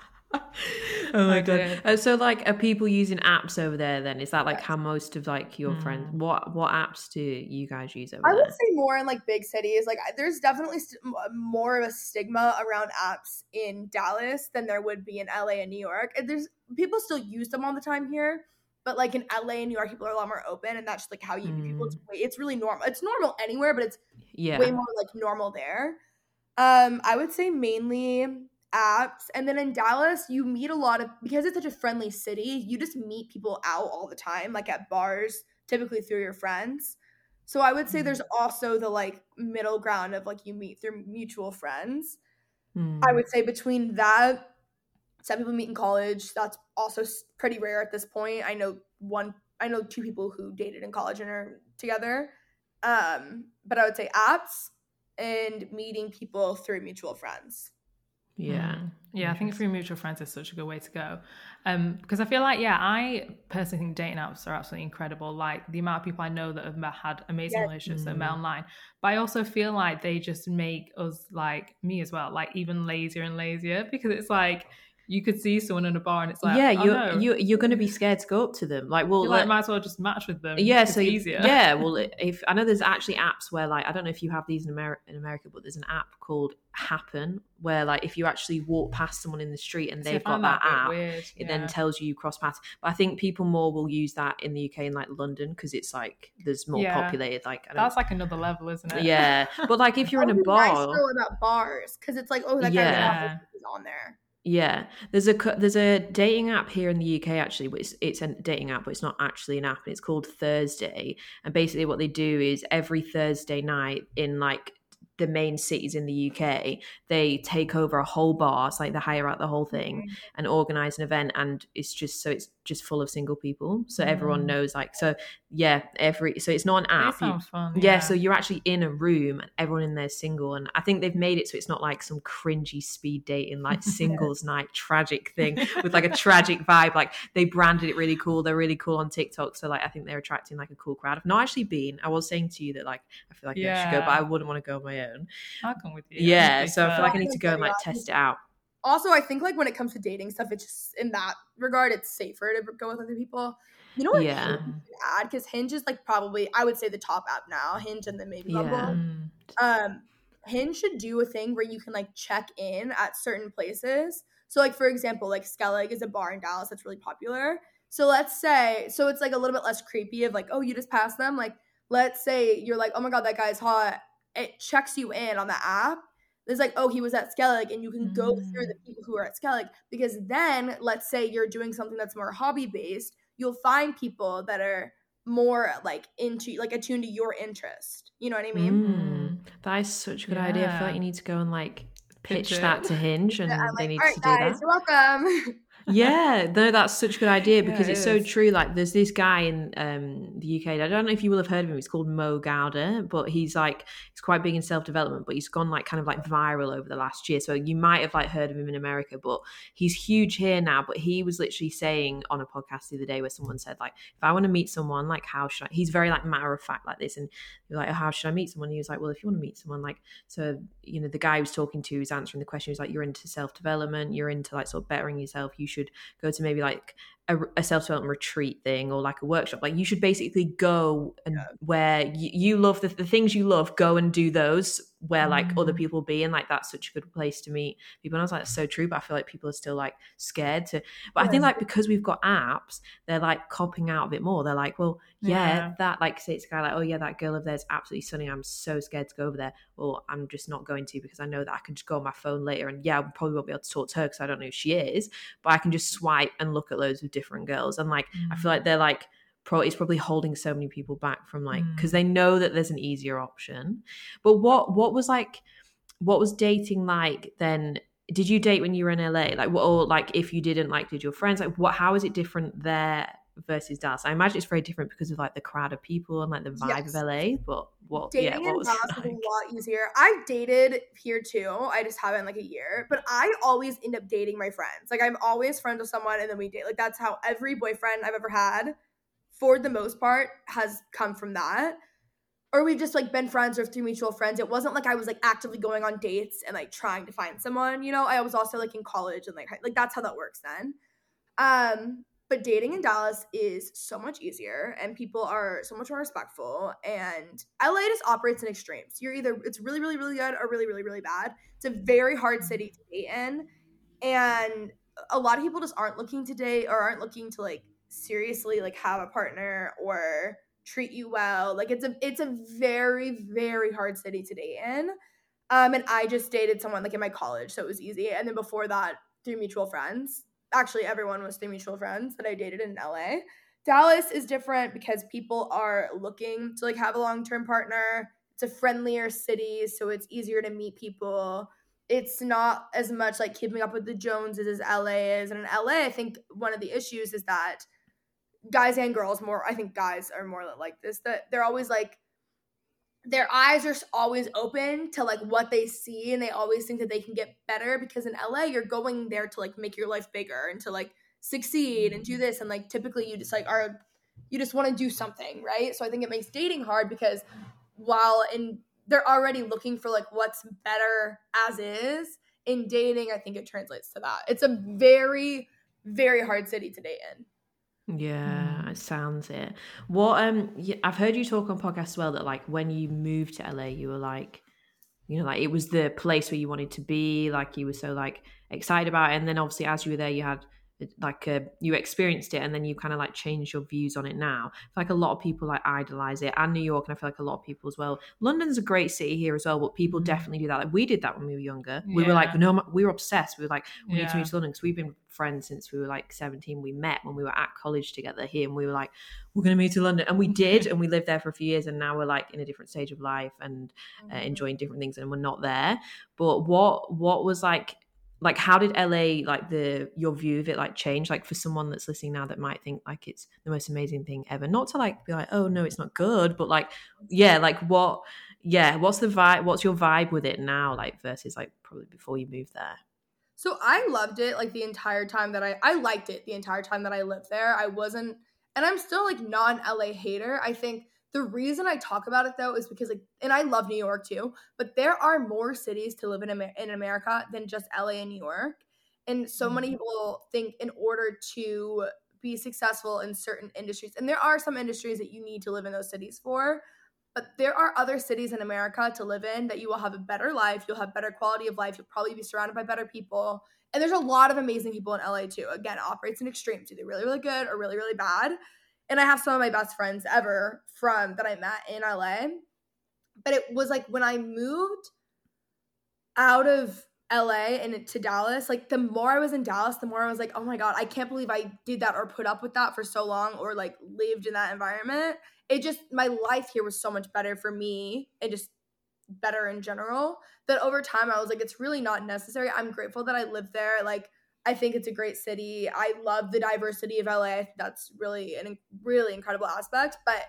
Oh my I god! did. Uh, so, like, are people using apps over there? Then is that like Yes. how most of like your friends? Mm. What what apps do you guys use over I there? would say more in, like, big cities. Like, I- there's definitely st- m- more of a stigma around apps in Dallas than there would be in L A and New York. And there's people still use them all the time here, but like in L A and New York, people are a lot more open, and that's just like how you meet people. It's, Mm. way, it's really normal. It's normal anywhere, but it's Yeah. way more like normal there. Um, I would say mainly apps, and then in Dallas, you meet a lot of, because it's such a friendly city, you just meet people out all the time, like at bars, typically through your friends. So I would say Mm. there's also the like middle ground of like you meet through mutual friends. Mm. I would say between that, some people meet in college. That's also s- pretty rare at this point. I know one, I know two people who dated in college and are together. Um, but I would say apps and meeting people through mutual friends. Yeah. Mm. Yeah, I think through mutual friends is such a good way to go. Um, because I feel like, yeah, I personally think dating apps are absolutely incredible. Like the amount of people I know that have met, had amazing Yes. relationships that met Mm. online. But I also feel like they just make us, like me as well, like even lazier and lazier, because it's like you could see someone in a bar and it's like, yeah, oh, you're no. you you're going to be scared to go up to them. Like, well, You like let- might as well just match with them. yeah, It's so easier. yeah, well, if I know there's actually apps where, like, I don't know if you have these in America, in America, but there's an app called Happen where, like, if you actually walk past someone in the street and See, I they've got find that a bit app, weird. it Yeah. then tells you you cross paths. But I think people more will use that in the U K and like London because it's like there's more Yeah. populated. Like, I don't, That's like another level, isn't it? yeah, but like if you're in That a would be nice bar, though about bars, because it's like, oh, that guy Yeah. is on there. yeah, there's a co- there's a dating app here in the U K actually, but it's it's a dating app, but it's not actually an app, and it's called Thursday. And basically, what they do is every Thursday night in like the main cities in the U K, they take over a whole bar. It's like they hire out the whole thing Mhm. and organize an event, and it's just so it's just full of single people, so everyone Mm. knows. Like, so yeah, every so it's not an They app. You- sound fun. yeah, so you're actually in a room and everyone in there's single, and I think they've made it so it's not like some cringy speed dating like singles night tragic thing with like a tragic vibe. Like, they branded it really cool. They're really cool on TikTok, so like I think they're attracting like a cool crowd. I've not actually been. I was saying to you that like I feel like I should go, but Yeah. I wouldn't want to go on my own. I'll come with you. Yeah, That'd be so I feel fun. like I need to go and like test it out. Also, I think like when it comes to dating stuff, it's just in that regard, it's safer to go with other people. You know what? Yeah. Hinge should add, because Hinge is like probably, I would say, the top app now. Hinge and then maybe Bumble. Yeah. Mm. Um, Hinge should do a thing where you can like check in at certain places. So like for example, like Skellig is a bar in Dallas that's really popular. So let's say, so it's like a little bit less creepy of like, oh, you just passed them. Like, let's say you're like, oh my God, that guy's hot. It checks you in on the app. It's like, oh, he was at Skellig, and you can go Mm. through the people who are at Skellig, because then let's say you're doing something that's more hobby based, you'll find people that are more like into, like attuned to your interest. You know what I mean? Mm. That is such a good idea. I feel like Yeah. you need to go and like pitch Pitch that it. to Hinge, and I'm they like, need all right, to do guys, that. you're welcome. Yeah, no, that's such a good idea Yeah, because it it's so is. true. Like, there's this guy in um, the U K. I don't know if you will have heard of him. He's called Mo Gowder, but he's like he's quite big in self development. But he's gone like kind of like viral over the last year. So you might have like heard of him in America, but he's huge here now. But he was literally saying on a podcast the other day where someone said like, if I want to meet someone, like how should I? He's very like matter of fact like this, and you're like, oh, how should I meet someone? And he was like, well, if you want to meet someone, like so you know the guy he was talking to who's answering the question was like, you're into self development, you're into like sort of bettering yourself. You should go to maybe like a, a self-development retreat thing or like a workshop. Like you should basically go and yeah. where you, you love the, the things you love, go and do those where like mm. other people be, and like that's such a good place to meet people. And I was like, that's so true, but I feel like people are still like scared to, but yeah. I think like because we've got apps, they're like copping out a bit more. They're like, well yeah, yeah. that like say it's a guy like, oh yeah, that girl over there is absolutely stunning, I'm so scared to go over there. Well, I'm just not going to, because I know that I can just go on my phone later, and yeah, I probably won't be able to talk to her because I don't know who she is, but I can just swipe and look at loads of different girls. And like mm. I feel like they're like pro it's probably holding so many people back from like because mm. they know that there's an easier option. But what what was like what was dating like then? Did you date when you were in L A? Like what, or like if you didn't, like did your friends, like what, how is it different there versus Dallas? I imagine it's very different because of like the crowd of people and like the vibe yes. of L A, but what dating yeah what in was Dallas like? is a lot easier. I've dated here too, I just haven't like a year, but I always end up dating my friends. Like I'm always friends with someone and then we date. Like that's how every boyfriend I've ever had for the most part has come from that, or we've just like been friends or through mutual friends. It wasn't like I was like actively going on dates and like trying to find someone, you know. I was also like in college and like like that's how that works then. um But dating in Dallas is so much easier, and people are so much more respectful. And L A just operates in extremes. You're either it's really, really, really good or really, really, really bad. It's a very hard city to date in, and a lot of people just aren't looking to date or aren't looking to like seriously like have a partner or treat you well. Like it's a it's a very, very hard city to date in. Um, and I just dated someone like in my college, so it was easy. And then before that, through mutual friends. Actually, everyone was through mutual friends that I dated in L A. Dallas is different because people are looking to like have a long-term partner. It's a friendlier city, so it's easier to meet people. It's not as much like keeping up with the Joneses as L A is. And in L A, I think one of the issues is that guys and girls more, I think guys are more like this, that they're always like, their eyes are always open to like what they see, and they always think that they can get better, because in L A you're going there to like make your life bigger and to like succeed and do this, and like typically you just like are you just want to do something, right? So I think it makes dating hard because while in they're already looking for like what's better as is, in dating I think it translates to that. It's a very, very hard city to date in. Yeah, mm. it sounds it. What um, yeah, I've heard you talk on podcasts as well that like when you moved to L A, you were like, you know, like it was the place where you wanted to be. Like you were so like excited about it, and then obviously as you were there, you had like a, you experienced it, and then you kind of like changed your views on it now. I feel like a lot of people like idolize it, and New York, and I feel like a lot of people as well. London's a great city here as well, but people mm. definitely do that. Like we did that when we were younger. We yeah. were like, no, we were obsessed. We were like, we yeah. need to move to London because we've been friends since we were like seventeen. We met when we were at college together here, and we were like, we're going to move to London, and we did, and we lived there for a few years, and now we're like in a different stage of life and uh, enjoying different things, and we're not there. But what what was like like how did L A, like the your view of it like change, like for someone that's listening now that might think like it's the most amazing thing ever, not to like be like, oh no, it's not good, but like yeah like what yeah what's the vibe, what's your vibe with it now, like versus like probably before you moved there? So I loved it like the entire time that I I liked it the entire time that I lived there. I wasn't, and I'm still like not an L A hater. I think the reason I talk about it though is because like, and I love New York too, but there are more cities to live in Amer- in America than just L A and New York. And so mm-hmm. many people think in order to be successful in certain industries, and there are some industries that you need to live in those cities for, But there are other cities in America to live in that you will have a better life. You'll have better quality of life. You'll probably be surrounded by better people. And there's a lot of amazing people in L A too. Again, it operates in extremes, either really, really good or really, really bad. And I have some of my best friends ever from that I met in L A. But it was like when I moved out of L A and to Dallas, like the more I was in Dallas, the more I was like, oh my God, I can't believe I did that or put up with that for so long or like lived in that environment. It just, my life here was so much better for me and just better in general that over time I was like, it's really not necessary. I'm grateful that I lived there. Like, I think it's a great city. I love the diversity of L A. I think that's really an really incredible aspect, but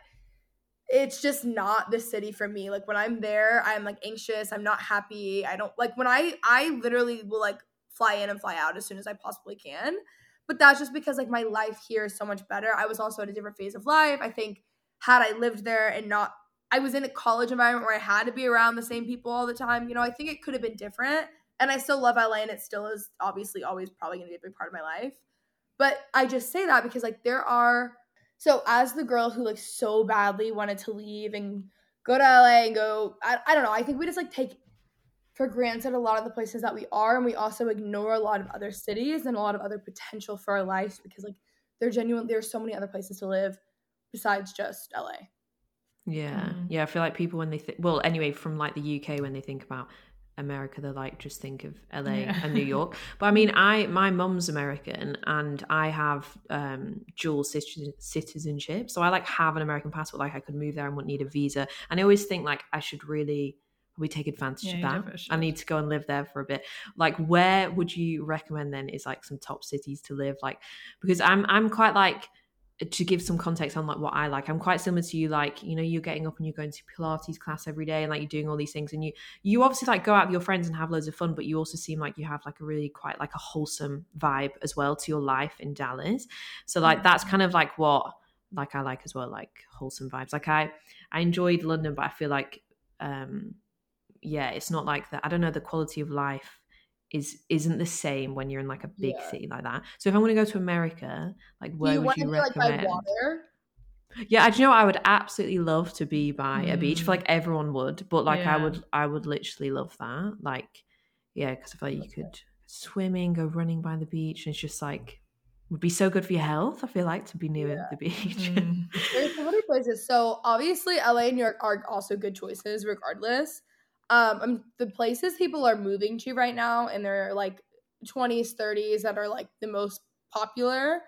it's just not the city for me. Like when I'm there, I'm like anxious. I'm not happy. I don't like when I, I literally will like fly in and fly out as soon as I possibly can. But that's just because like my life here is so much better. I was also at a different phase of life. I think had I lived there and not, I was in a college environment where I had to be around the same people all the time. You know, I think it could have been different. And I still love L A and it still is obviously always probably going to be a big part of my life. But I just say that because like there are, so as the girl who like so badly wanted to leave and go to L A and go, I, I don't know, I think we just like take for granted a lot of the places that we are. And we also ignore a lot of other cities and a lot of other potential for our lives because like they're genuine, there's so many other places to live besides just L A. Yeah. Mm. Yeah. I feel like people when they think, well, anyway, from like the U K, when they think about America, they like just think of L A yeah. and New York. But I mean, I my mum's American and I have um, dual citizenship. So I like have an American passport. Like I could move there and wouldn't need a visa. And I always think like I should really we take advantage yeah, of that. I need to go and live there for a bit. Like where would you recommend then is like some top cities to live? Like because I'm I'm quite like, to give some context on like what I like, I'm quite similar to you. Like, you know, you're getting up and you're going to Pilates class every day and like you're doing all these things and you, you obviously like go out with your friends and have loads of fun, but you also seem like you have like a really quite like a wholesome vibe as well to your life in Dallas. So like, that's kind of like what, like I like as well, like wholesome vibes. Like I, I enjoyed London, but I feel like, um, yeah, it's not like that. I don't know, the quality of life is isn't the same when you're in like a big yeah. city like that. So if I'm going to go to America, like where do you would you recommend? Like by water? Yeah, I do you know I would absolutely love to be by mm. a beach. I feel like everyone would, but like yeah. I would, I would literally love that. Like, yeah, because I feel like you could swimming, go running by the beach, and it's just like would be so good for your health. I feel like to be near yeah. the beach. Mm. There's so many places. So obviously, L A and New York are also good choices, regardless. Um, the places people are moving to right now in their like twenties, thirties that are like the most popular,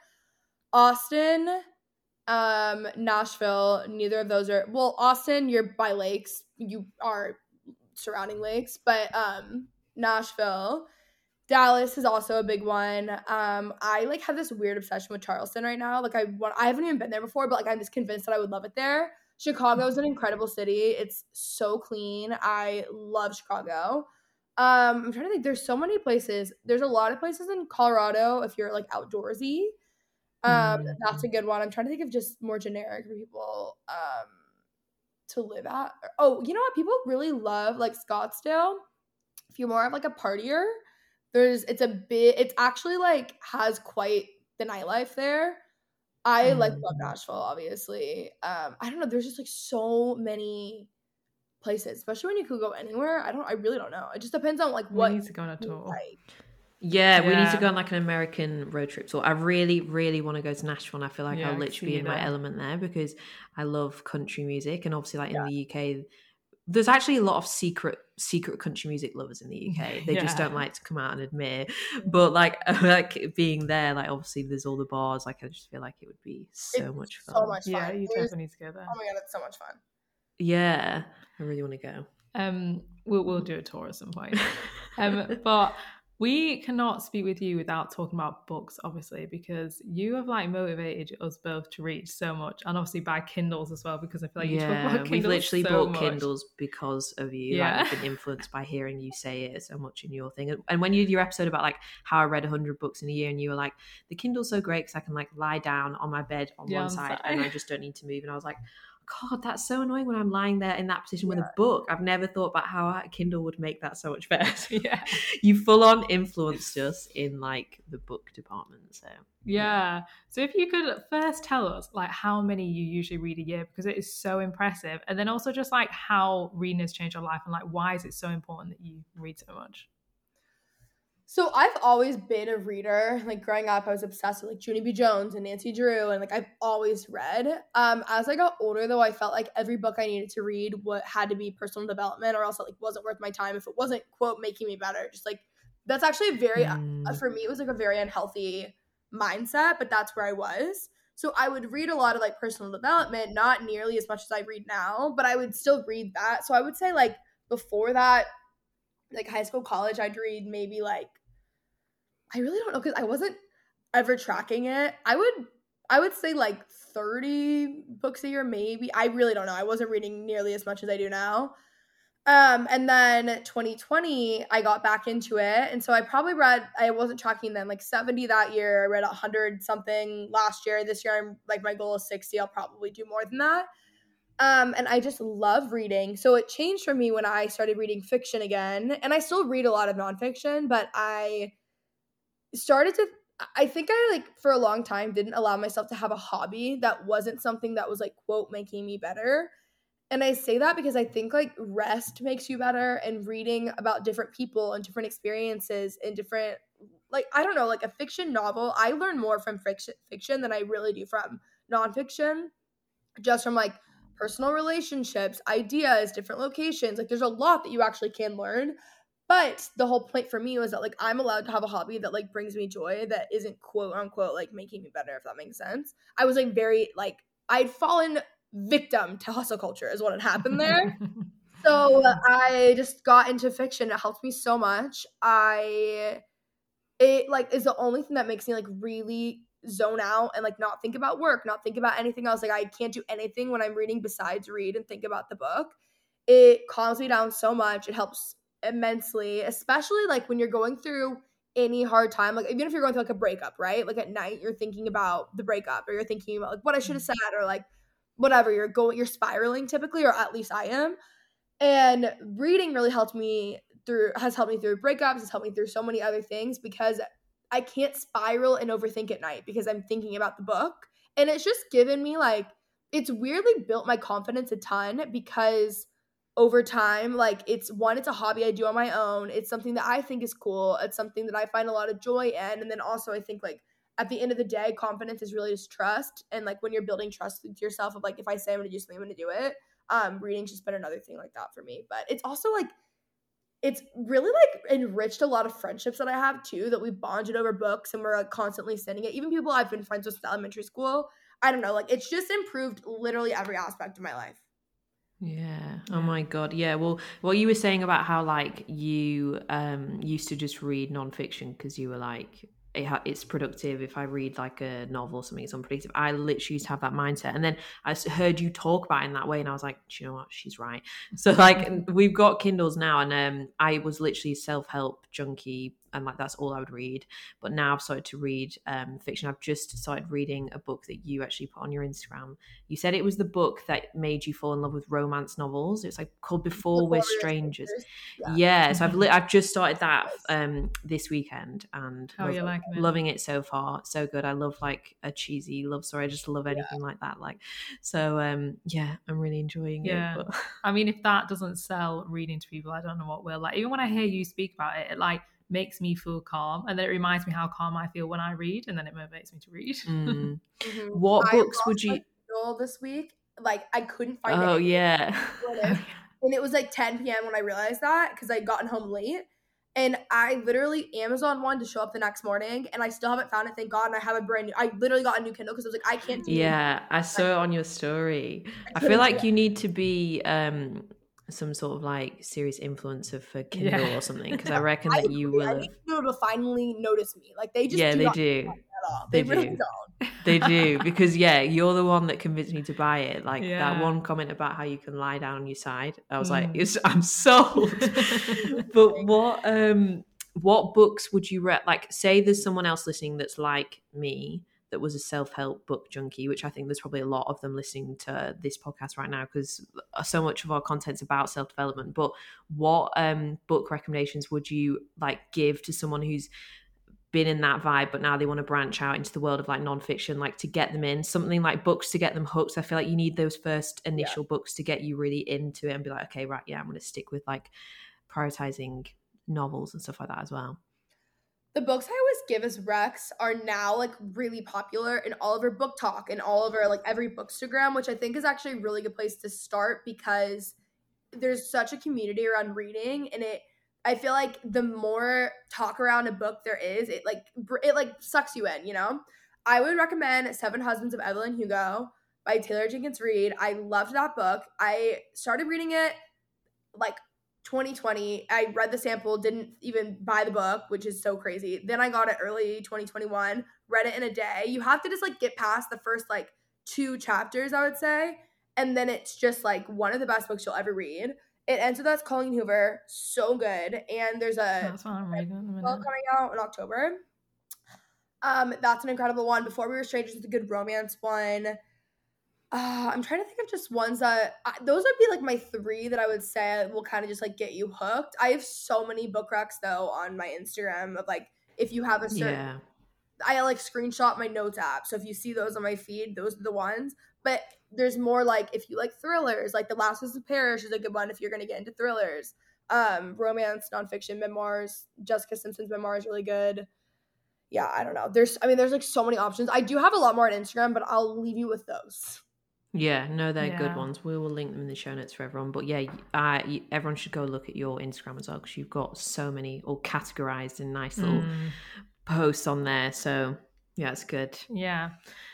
Austin, um, Nashville, neither of those are, well, Austin, you're by lakes, you are surrounding lakes, but um, Nashville, Dallas is also a big one. Um, I like have this weird obsession with Charleston right now. Like I want, I haven't even been there before, but like I'm just convinced that I would love it there. Chicago is an incredible city. It's so clean. I love Chicago. Um, I'm trying to think. There's so many places. There's a lot of places in Colorado if you're like outdoorsy. Um, mm. That's a good one. I'm trying to think of just more generic for people um, to live at. Oh, you know what? People really love like Scottsdale. If you're more of like a partier, there's it's a bit. It's actually like has quite the nightlife there. I mm. like love Nashville, obviously. Um, I don't know. There's just like so many places, especially when you could go anywhere. I don't. I really don't know. It just depends on like what. We need to go on a tour. Like. Yeah, yeah, we need to go on like an American road trip tour. I really, really want to go to Nashville, and I feel like yeah, I'll literally be in my element there because I love country music, and obviously, like yeah. in the U K, there's actually a lot of secret secret country music lovers in the U K. They yeah. just don't like to come out and admit. But like like being there, like obviously there's all the bars. Like I just feel like it would be so it's much fun. So much fun. Yeah, you there's, definitely need to go there. Oh my god, it's so much fun. Yeah, I really want to go. Um, we'll we'll do a tour at some point. um, but. We cannot speak with you without talking about books, obviously, because you have like motivated us both to read so much, and obviously buy Kindles as well, because I feel like you yeah, talk about Kindles we've literally so bought much. Kindles because of you. Yeah, like, I've been influenced by hearing you say it so much in your thing. And when you did your episode about like how I read one hundred books in a year, and you were like, the Kindle's so great because I can like lie down on my bed on yeah, one side, side and I just don't need to move. And I was like, I God, that's so annoying when I'm lying there in that position yeah. with a book. I've never thought about how a Kindle would make that so much better. Yeah. You full on influenced us in like the book department. So yeah. yeah. So if you could first tell us like how many you usually read a year, because it is so impressive. And then also just like how reading has changed your life and like why is it so important that you read so much? So I've always been a reader. Like growing up, I was obsessed with like Junie B. Jones and Nancy Drew, and like I've always read. Um, as I got older, though, I felt like every book I needed to read what had to be personal development, or else it like wasn't worth my time if it wasn't quote making me better. Just like that's actually a very mm. uh, for me, it was like a very unhealthy mindset, but that's where I was. So I would read a lot of like personal development, not nearly as much as I read now, but I would still read that. So I would say like before that, like high school, college, I'd read maybe like. I really don't know because I wasn't ever tracking it. I would I would say like thirty books a year maybe. I really don't know. I wasn't reading nearly as much as I do now. Um, and then twenty twenty, I got back into it. And so I probably read, I wasn't tracking then, like seventy that year. I read one hundred something last year. This year, I'm like my goal is sixty. I'll probably do more than that. Um, and I just love reading. So it changed for me when I started reading fiction again. And I still read a lot of nonfiction, but I... started to I think I like for a long time didn't allow myself to have a hobby that wasn't something that was like quote making me better. And I say that because I think like rest makes you better, and reading about different people and different experiences and different like I don't know, like a fiction novel, I learn more from fiction fiction than I really do from nonfiction, just from like personal relationships, ideas, different locations. Like there's a lot that you actually can learn. But the whole point for me was that, like, I'm allowed to have a hobby that, like, brings me joy that isn't, quote, unquote, like, making me better, if that makes sense. I was, like, very, like, I'd fallen victim to hustle culture is what had happened there. So I just got into fiction. It helped me so much. I, it, like, is the only thing that makes me, like, really zone out and, like, not think about work, not think about anything else. Like, I can't do anything when I'm reading besides read and think about the book. It calms me down so much. It helps immensely, especially like when you're going through any hard time, like even if you're going through like a breakup, right? Like at night you're thinking about the breakup, or you're thinking about like what I should have said, or like whatever, you're going you're spiraling typically, or at least I am. And reading really helped me through has helped me through breakups, has helped me through so many other things, because I can't spiral and overthink at night because I'm thinking about the book. And it's just given me like it's weirdly built my confidence a ton, because over time, like it's one, it's a hobby I do on my own. It's something that I think is cool. It's something that I find a lot of joy in. And then also I think like at the end of the day, confidence is really just trust. And like when you're building trust with yourself of like, if I say I'm going to do something, I'm going to do it. Um, reading's just been another thing like that for me. But it's also like, it's really like enriched a lot of friendships that I have too, that we bonded over books and we're like constantly sending it. Even people I've been friends with since elementary school. I don't know, like it's just improved literally every aspect of my life. Yeah. Oh my God. Yeah. Well, what you were saying about how like you um used to just read nonfiction because you were like, it ha- it's productive. If I read like a novel or something, it's unproductive. I literally used to have that mindset. And then I heard you talk about it in that way, and I was like, do you know what? She's right. So like we've got Kindles now, and um I was literally self-help junkie, and like that's all I would read. But now I've started to read um fiction. I've just started reading a book that you actually put on your Instagram. You said it was the book that made you fall in love with romance novels. It's like called Before, Before We're Strangers. Yeah. yeah so I've li- I've just started that um this weekend, and how are you liking it? Loving it so far. So good. I love like a cheesy love story. I just love anything yeah. like that. Like so um yeah, I'm really enjoying yeah. it. But... I mean, if that doesn't sell reading to people, I don't know what will. Like even when I hear you speak about it, it like makes me feel calm, and then it reminds me how calm I feel when I read, and then it motivates me to read. mm. mm-hmm. What I books would you this week? Like I couldn't find oh it. yeah and it was like ten p.m. when I realized that, because I'd gotten home late, and I literally Amazon one to show up the next morning, and I still haven't found it, thank God. And I have a brand new I literally got a new Kindle because I was like, I can't do yeah it. I saw it on your story. I, I feel like you need to be um some sort of like serious influencer for Kindle yeah. or something, because I reckon that you will I need people to finally notice me. Like they just yeah do they not do they, they really do don't. They do, because yeah you're the one that convinced me to buy it. Like yeah. that one comment about how you can lie down on your side, I was mm. like it's, I'm sold. But what um what books would you read? Like say there's someone else listening that's like me, that was a self-help book junkie, which I think there's probably a lot of them listening to this podcast right now because so much of our content's about self-development. But what um, book recommendations would you like give to someone who's been in that vibe, but now they want to branch out into the world of like nonfiction, like to get them in something like books to get them hooked? I feel like you need those first initial yeah. books to get you really into it and be like, okay, right, yeah, I'm going to stick with like prioritizing novels and stuff like that as well. The books I always give as recs are now like really popular in all of our book talk and all of our like every bookstagram, which I think is actually a really good place to start because there's such a community around reading, and it I feel like the more talk around a book there is, it like it like sucks you in, you know? I would recommend Seven Husbands of Evelyn Hugo by Taylor Jenkins Reid. I loved that book. I started reading it like twenty twenty. I read the sample, didn't even buy the book, which is so crazy. Then I got it early twenty twenty-one, read it in a day. You have to just like get past the first like two chapters, I would say. And then it's just like one of the best books you'll ever read. It ends with us Colleen Hoover, so good. And there's a that's what I'm reading at the minute. Coming out in October. Um, that's an incredible one. Before We Were Strangers is a good romance one. Uh, I'm trying to think of just ones that I, those would be like my three that I would say will kind of just like get you hooked. I have so many book recs though on my Instagram of like if you have a certain. Yeah. I like screenshot my notes app, so if you see those on my feed, those are the ones. But there's more like if you like thrillers, like The Last of the Parish is a good one if you're going to get into thrillers. Um, romance, nonfiction, memoirs. Jessica Simpson's memoir is really good. Yeah, I don't know. There's, I mean, there's like so many options. I do have a lot more on Instagram, but I'll leave you with those. Yeah, no, they're yeah. good ones. We will link them in the show notes for everyone. But yeah, uh, you, everyone should go look at your Instagram as well because you've got so many all categorized in nice little mm. posts on there. So yeah, it's good. Yeah.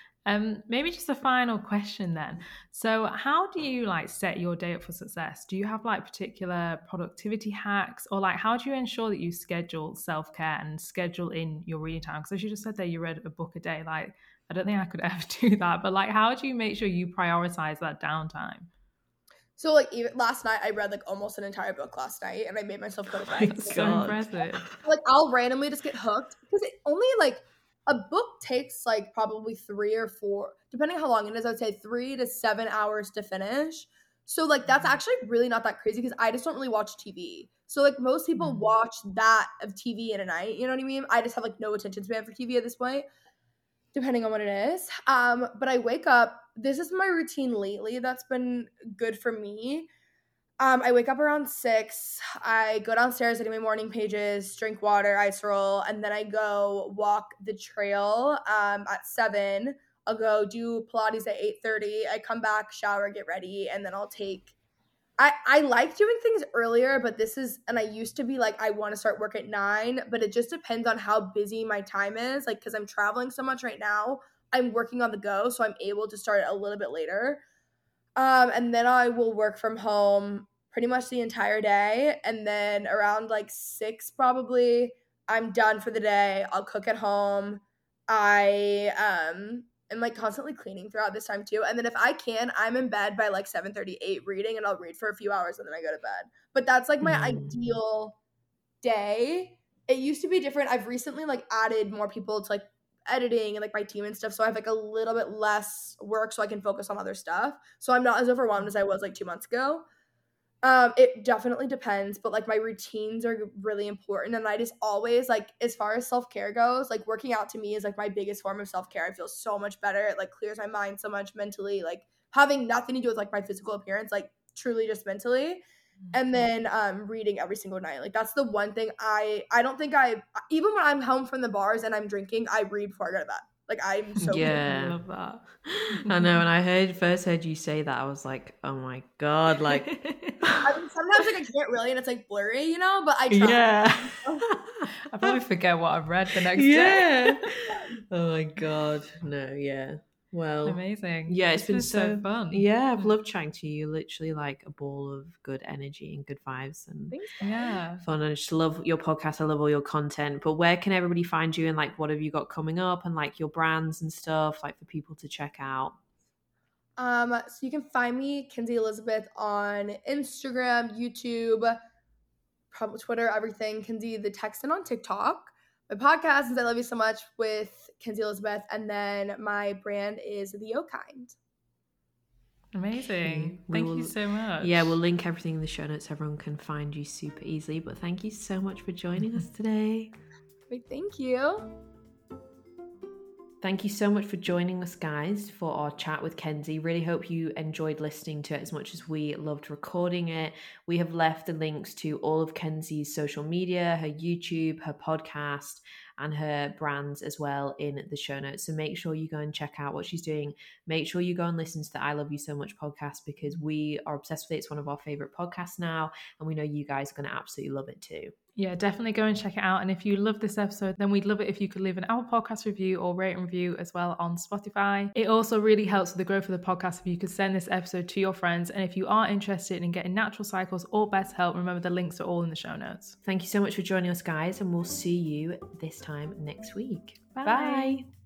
Um, maybe just a final question then. So how do you like set your day up for success? Do you have like particular productivity hacks, or like how do you ensure that you schedule self-care and schedule in your reading time? Because as you just said there, you read a book a day. Like I don't think I could ever do that, but like how do you make sure you prioritize that downtime? So like even last night I read like almost an entire book last night, and I made myself go to bed. That's so impressive. Like I'll randomly just get hooked because it only like a book takes like probably three or four, depending how long it is, I would say three to seven hours to finish. So like that's actually really not that crazy because I just don't really watch T V. So like most people mm-hmm. watch that of T V in a night, you know what I mean? I just have like no attention span for T V at this point, depending on what it is. Um, but I wake up, this is my routine lately that's been good for me. Um, I wake up around six, I go downstairs, I do my morning pages, drink water, ice roll, and then I go walk the trail um, at seven. I'll go do Pilates at eight thirty. I come back, shower, get ready, and then I'll take I, I like doing things earlier, but this is, and I used to be like, I want to start work at nine, but it just depends on how busy my time is. Like, because I'm traveling so much right now, I'm working on the go, so I'm able to start a little bit later. Um, and then I will work from home pretty much the entire day. And then around like six, probably, I'm done for the day. I'll cook at home. I um am like constantly cleaning throughout this time too. And then if I can, I'm in bed by like seven thirty, eight reading, and I'll read for a few hours and then I go to bed. But that's like my mm. ideal day. It used to be different. I've recently like added more people to like editing and like my team and stuff, so I have like a little bit less work so I can focus on other stuff, so I'm not as overwhelmed as I was like two months ago. Um it definitely depends, but like my routines are really important, and I just always like, as far as self-care goes, like working out to me is like my biggest form of self-care. I feel so much better. It like clears my mind so much mentally, like having nothing to do with like my physical appearance, like truly just mentally. And then um reading every single night. Like that's the one thing I I don't think I even when I'm home from the bars and I'm drinking, I read before I go to bed. Like I'm so yeah, I love that. I know. When I heard first heard you say that, I was like, oh my god, like I mean, sometimes like I can't really, and it's like blurry, you know. But I try. Yeah, I probably forget what I've read the next yeah. day. Oh my god, no, yeah. Well, amazing. Yeah, it's this been so, so fun. Yeah, I've loved chatting to you. Literally like a ball of good energy and good vibes and yeah, fun. And I just love your podcast. I love all your content. But where can everybody find you, and like what have you got coming up, and like your brands and stuff, like for people to check out? Um, so you can find me, Kinsey Elizabeth, on Instagram, YouTube, probably Twitter, everything. Kinsey the Texan on TikTok. my podcast is I Love You So Much with Kenzie Elizabeth, and then my brand is The O Kind. Amazing. Okay. Thank will, you so much. Yeah, we'll link everything in the show notes so everyone can find you super easily. But thank you so much for joining us today. Wait, thank you. Thank you so much for joining us, guys, for our chat with Kenzie. Really hope you enjoyed listening to it as much as we loved recording it. We have left the links to all of Kenzie's social media, her YouTube, her podcast, and her brands as well in the show notes. So make sure you go and check out what she's doing. Make sure you go and listen to the I Love You So Much podcast, because we are obsessed with it. It's one of our favorite podcasts now, and we know you guys are going to absolutely love it too. Yeah, definitely go and check it out. And if you love this episode, then we'd love it if you could leave an Apple Podcast review or rate and review as well on Spotify. It also really helps with the growth of the podcast if you could send this episode to your friends. And if you are interested in getting natural cycles or BetterHelp, remember the links are all in the show notes. Thank you so much for joining us, guys, and we'll see you this time next week. Bye. Bye.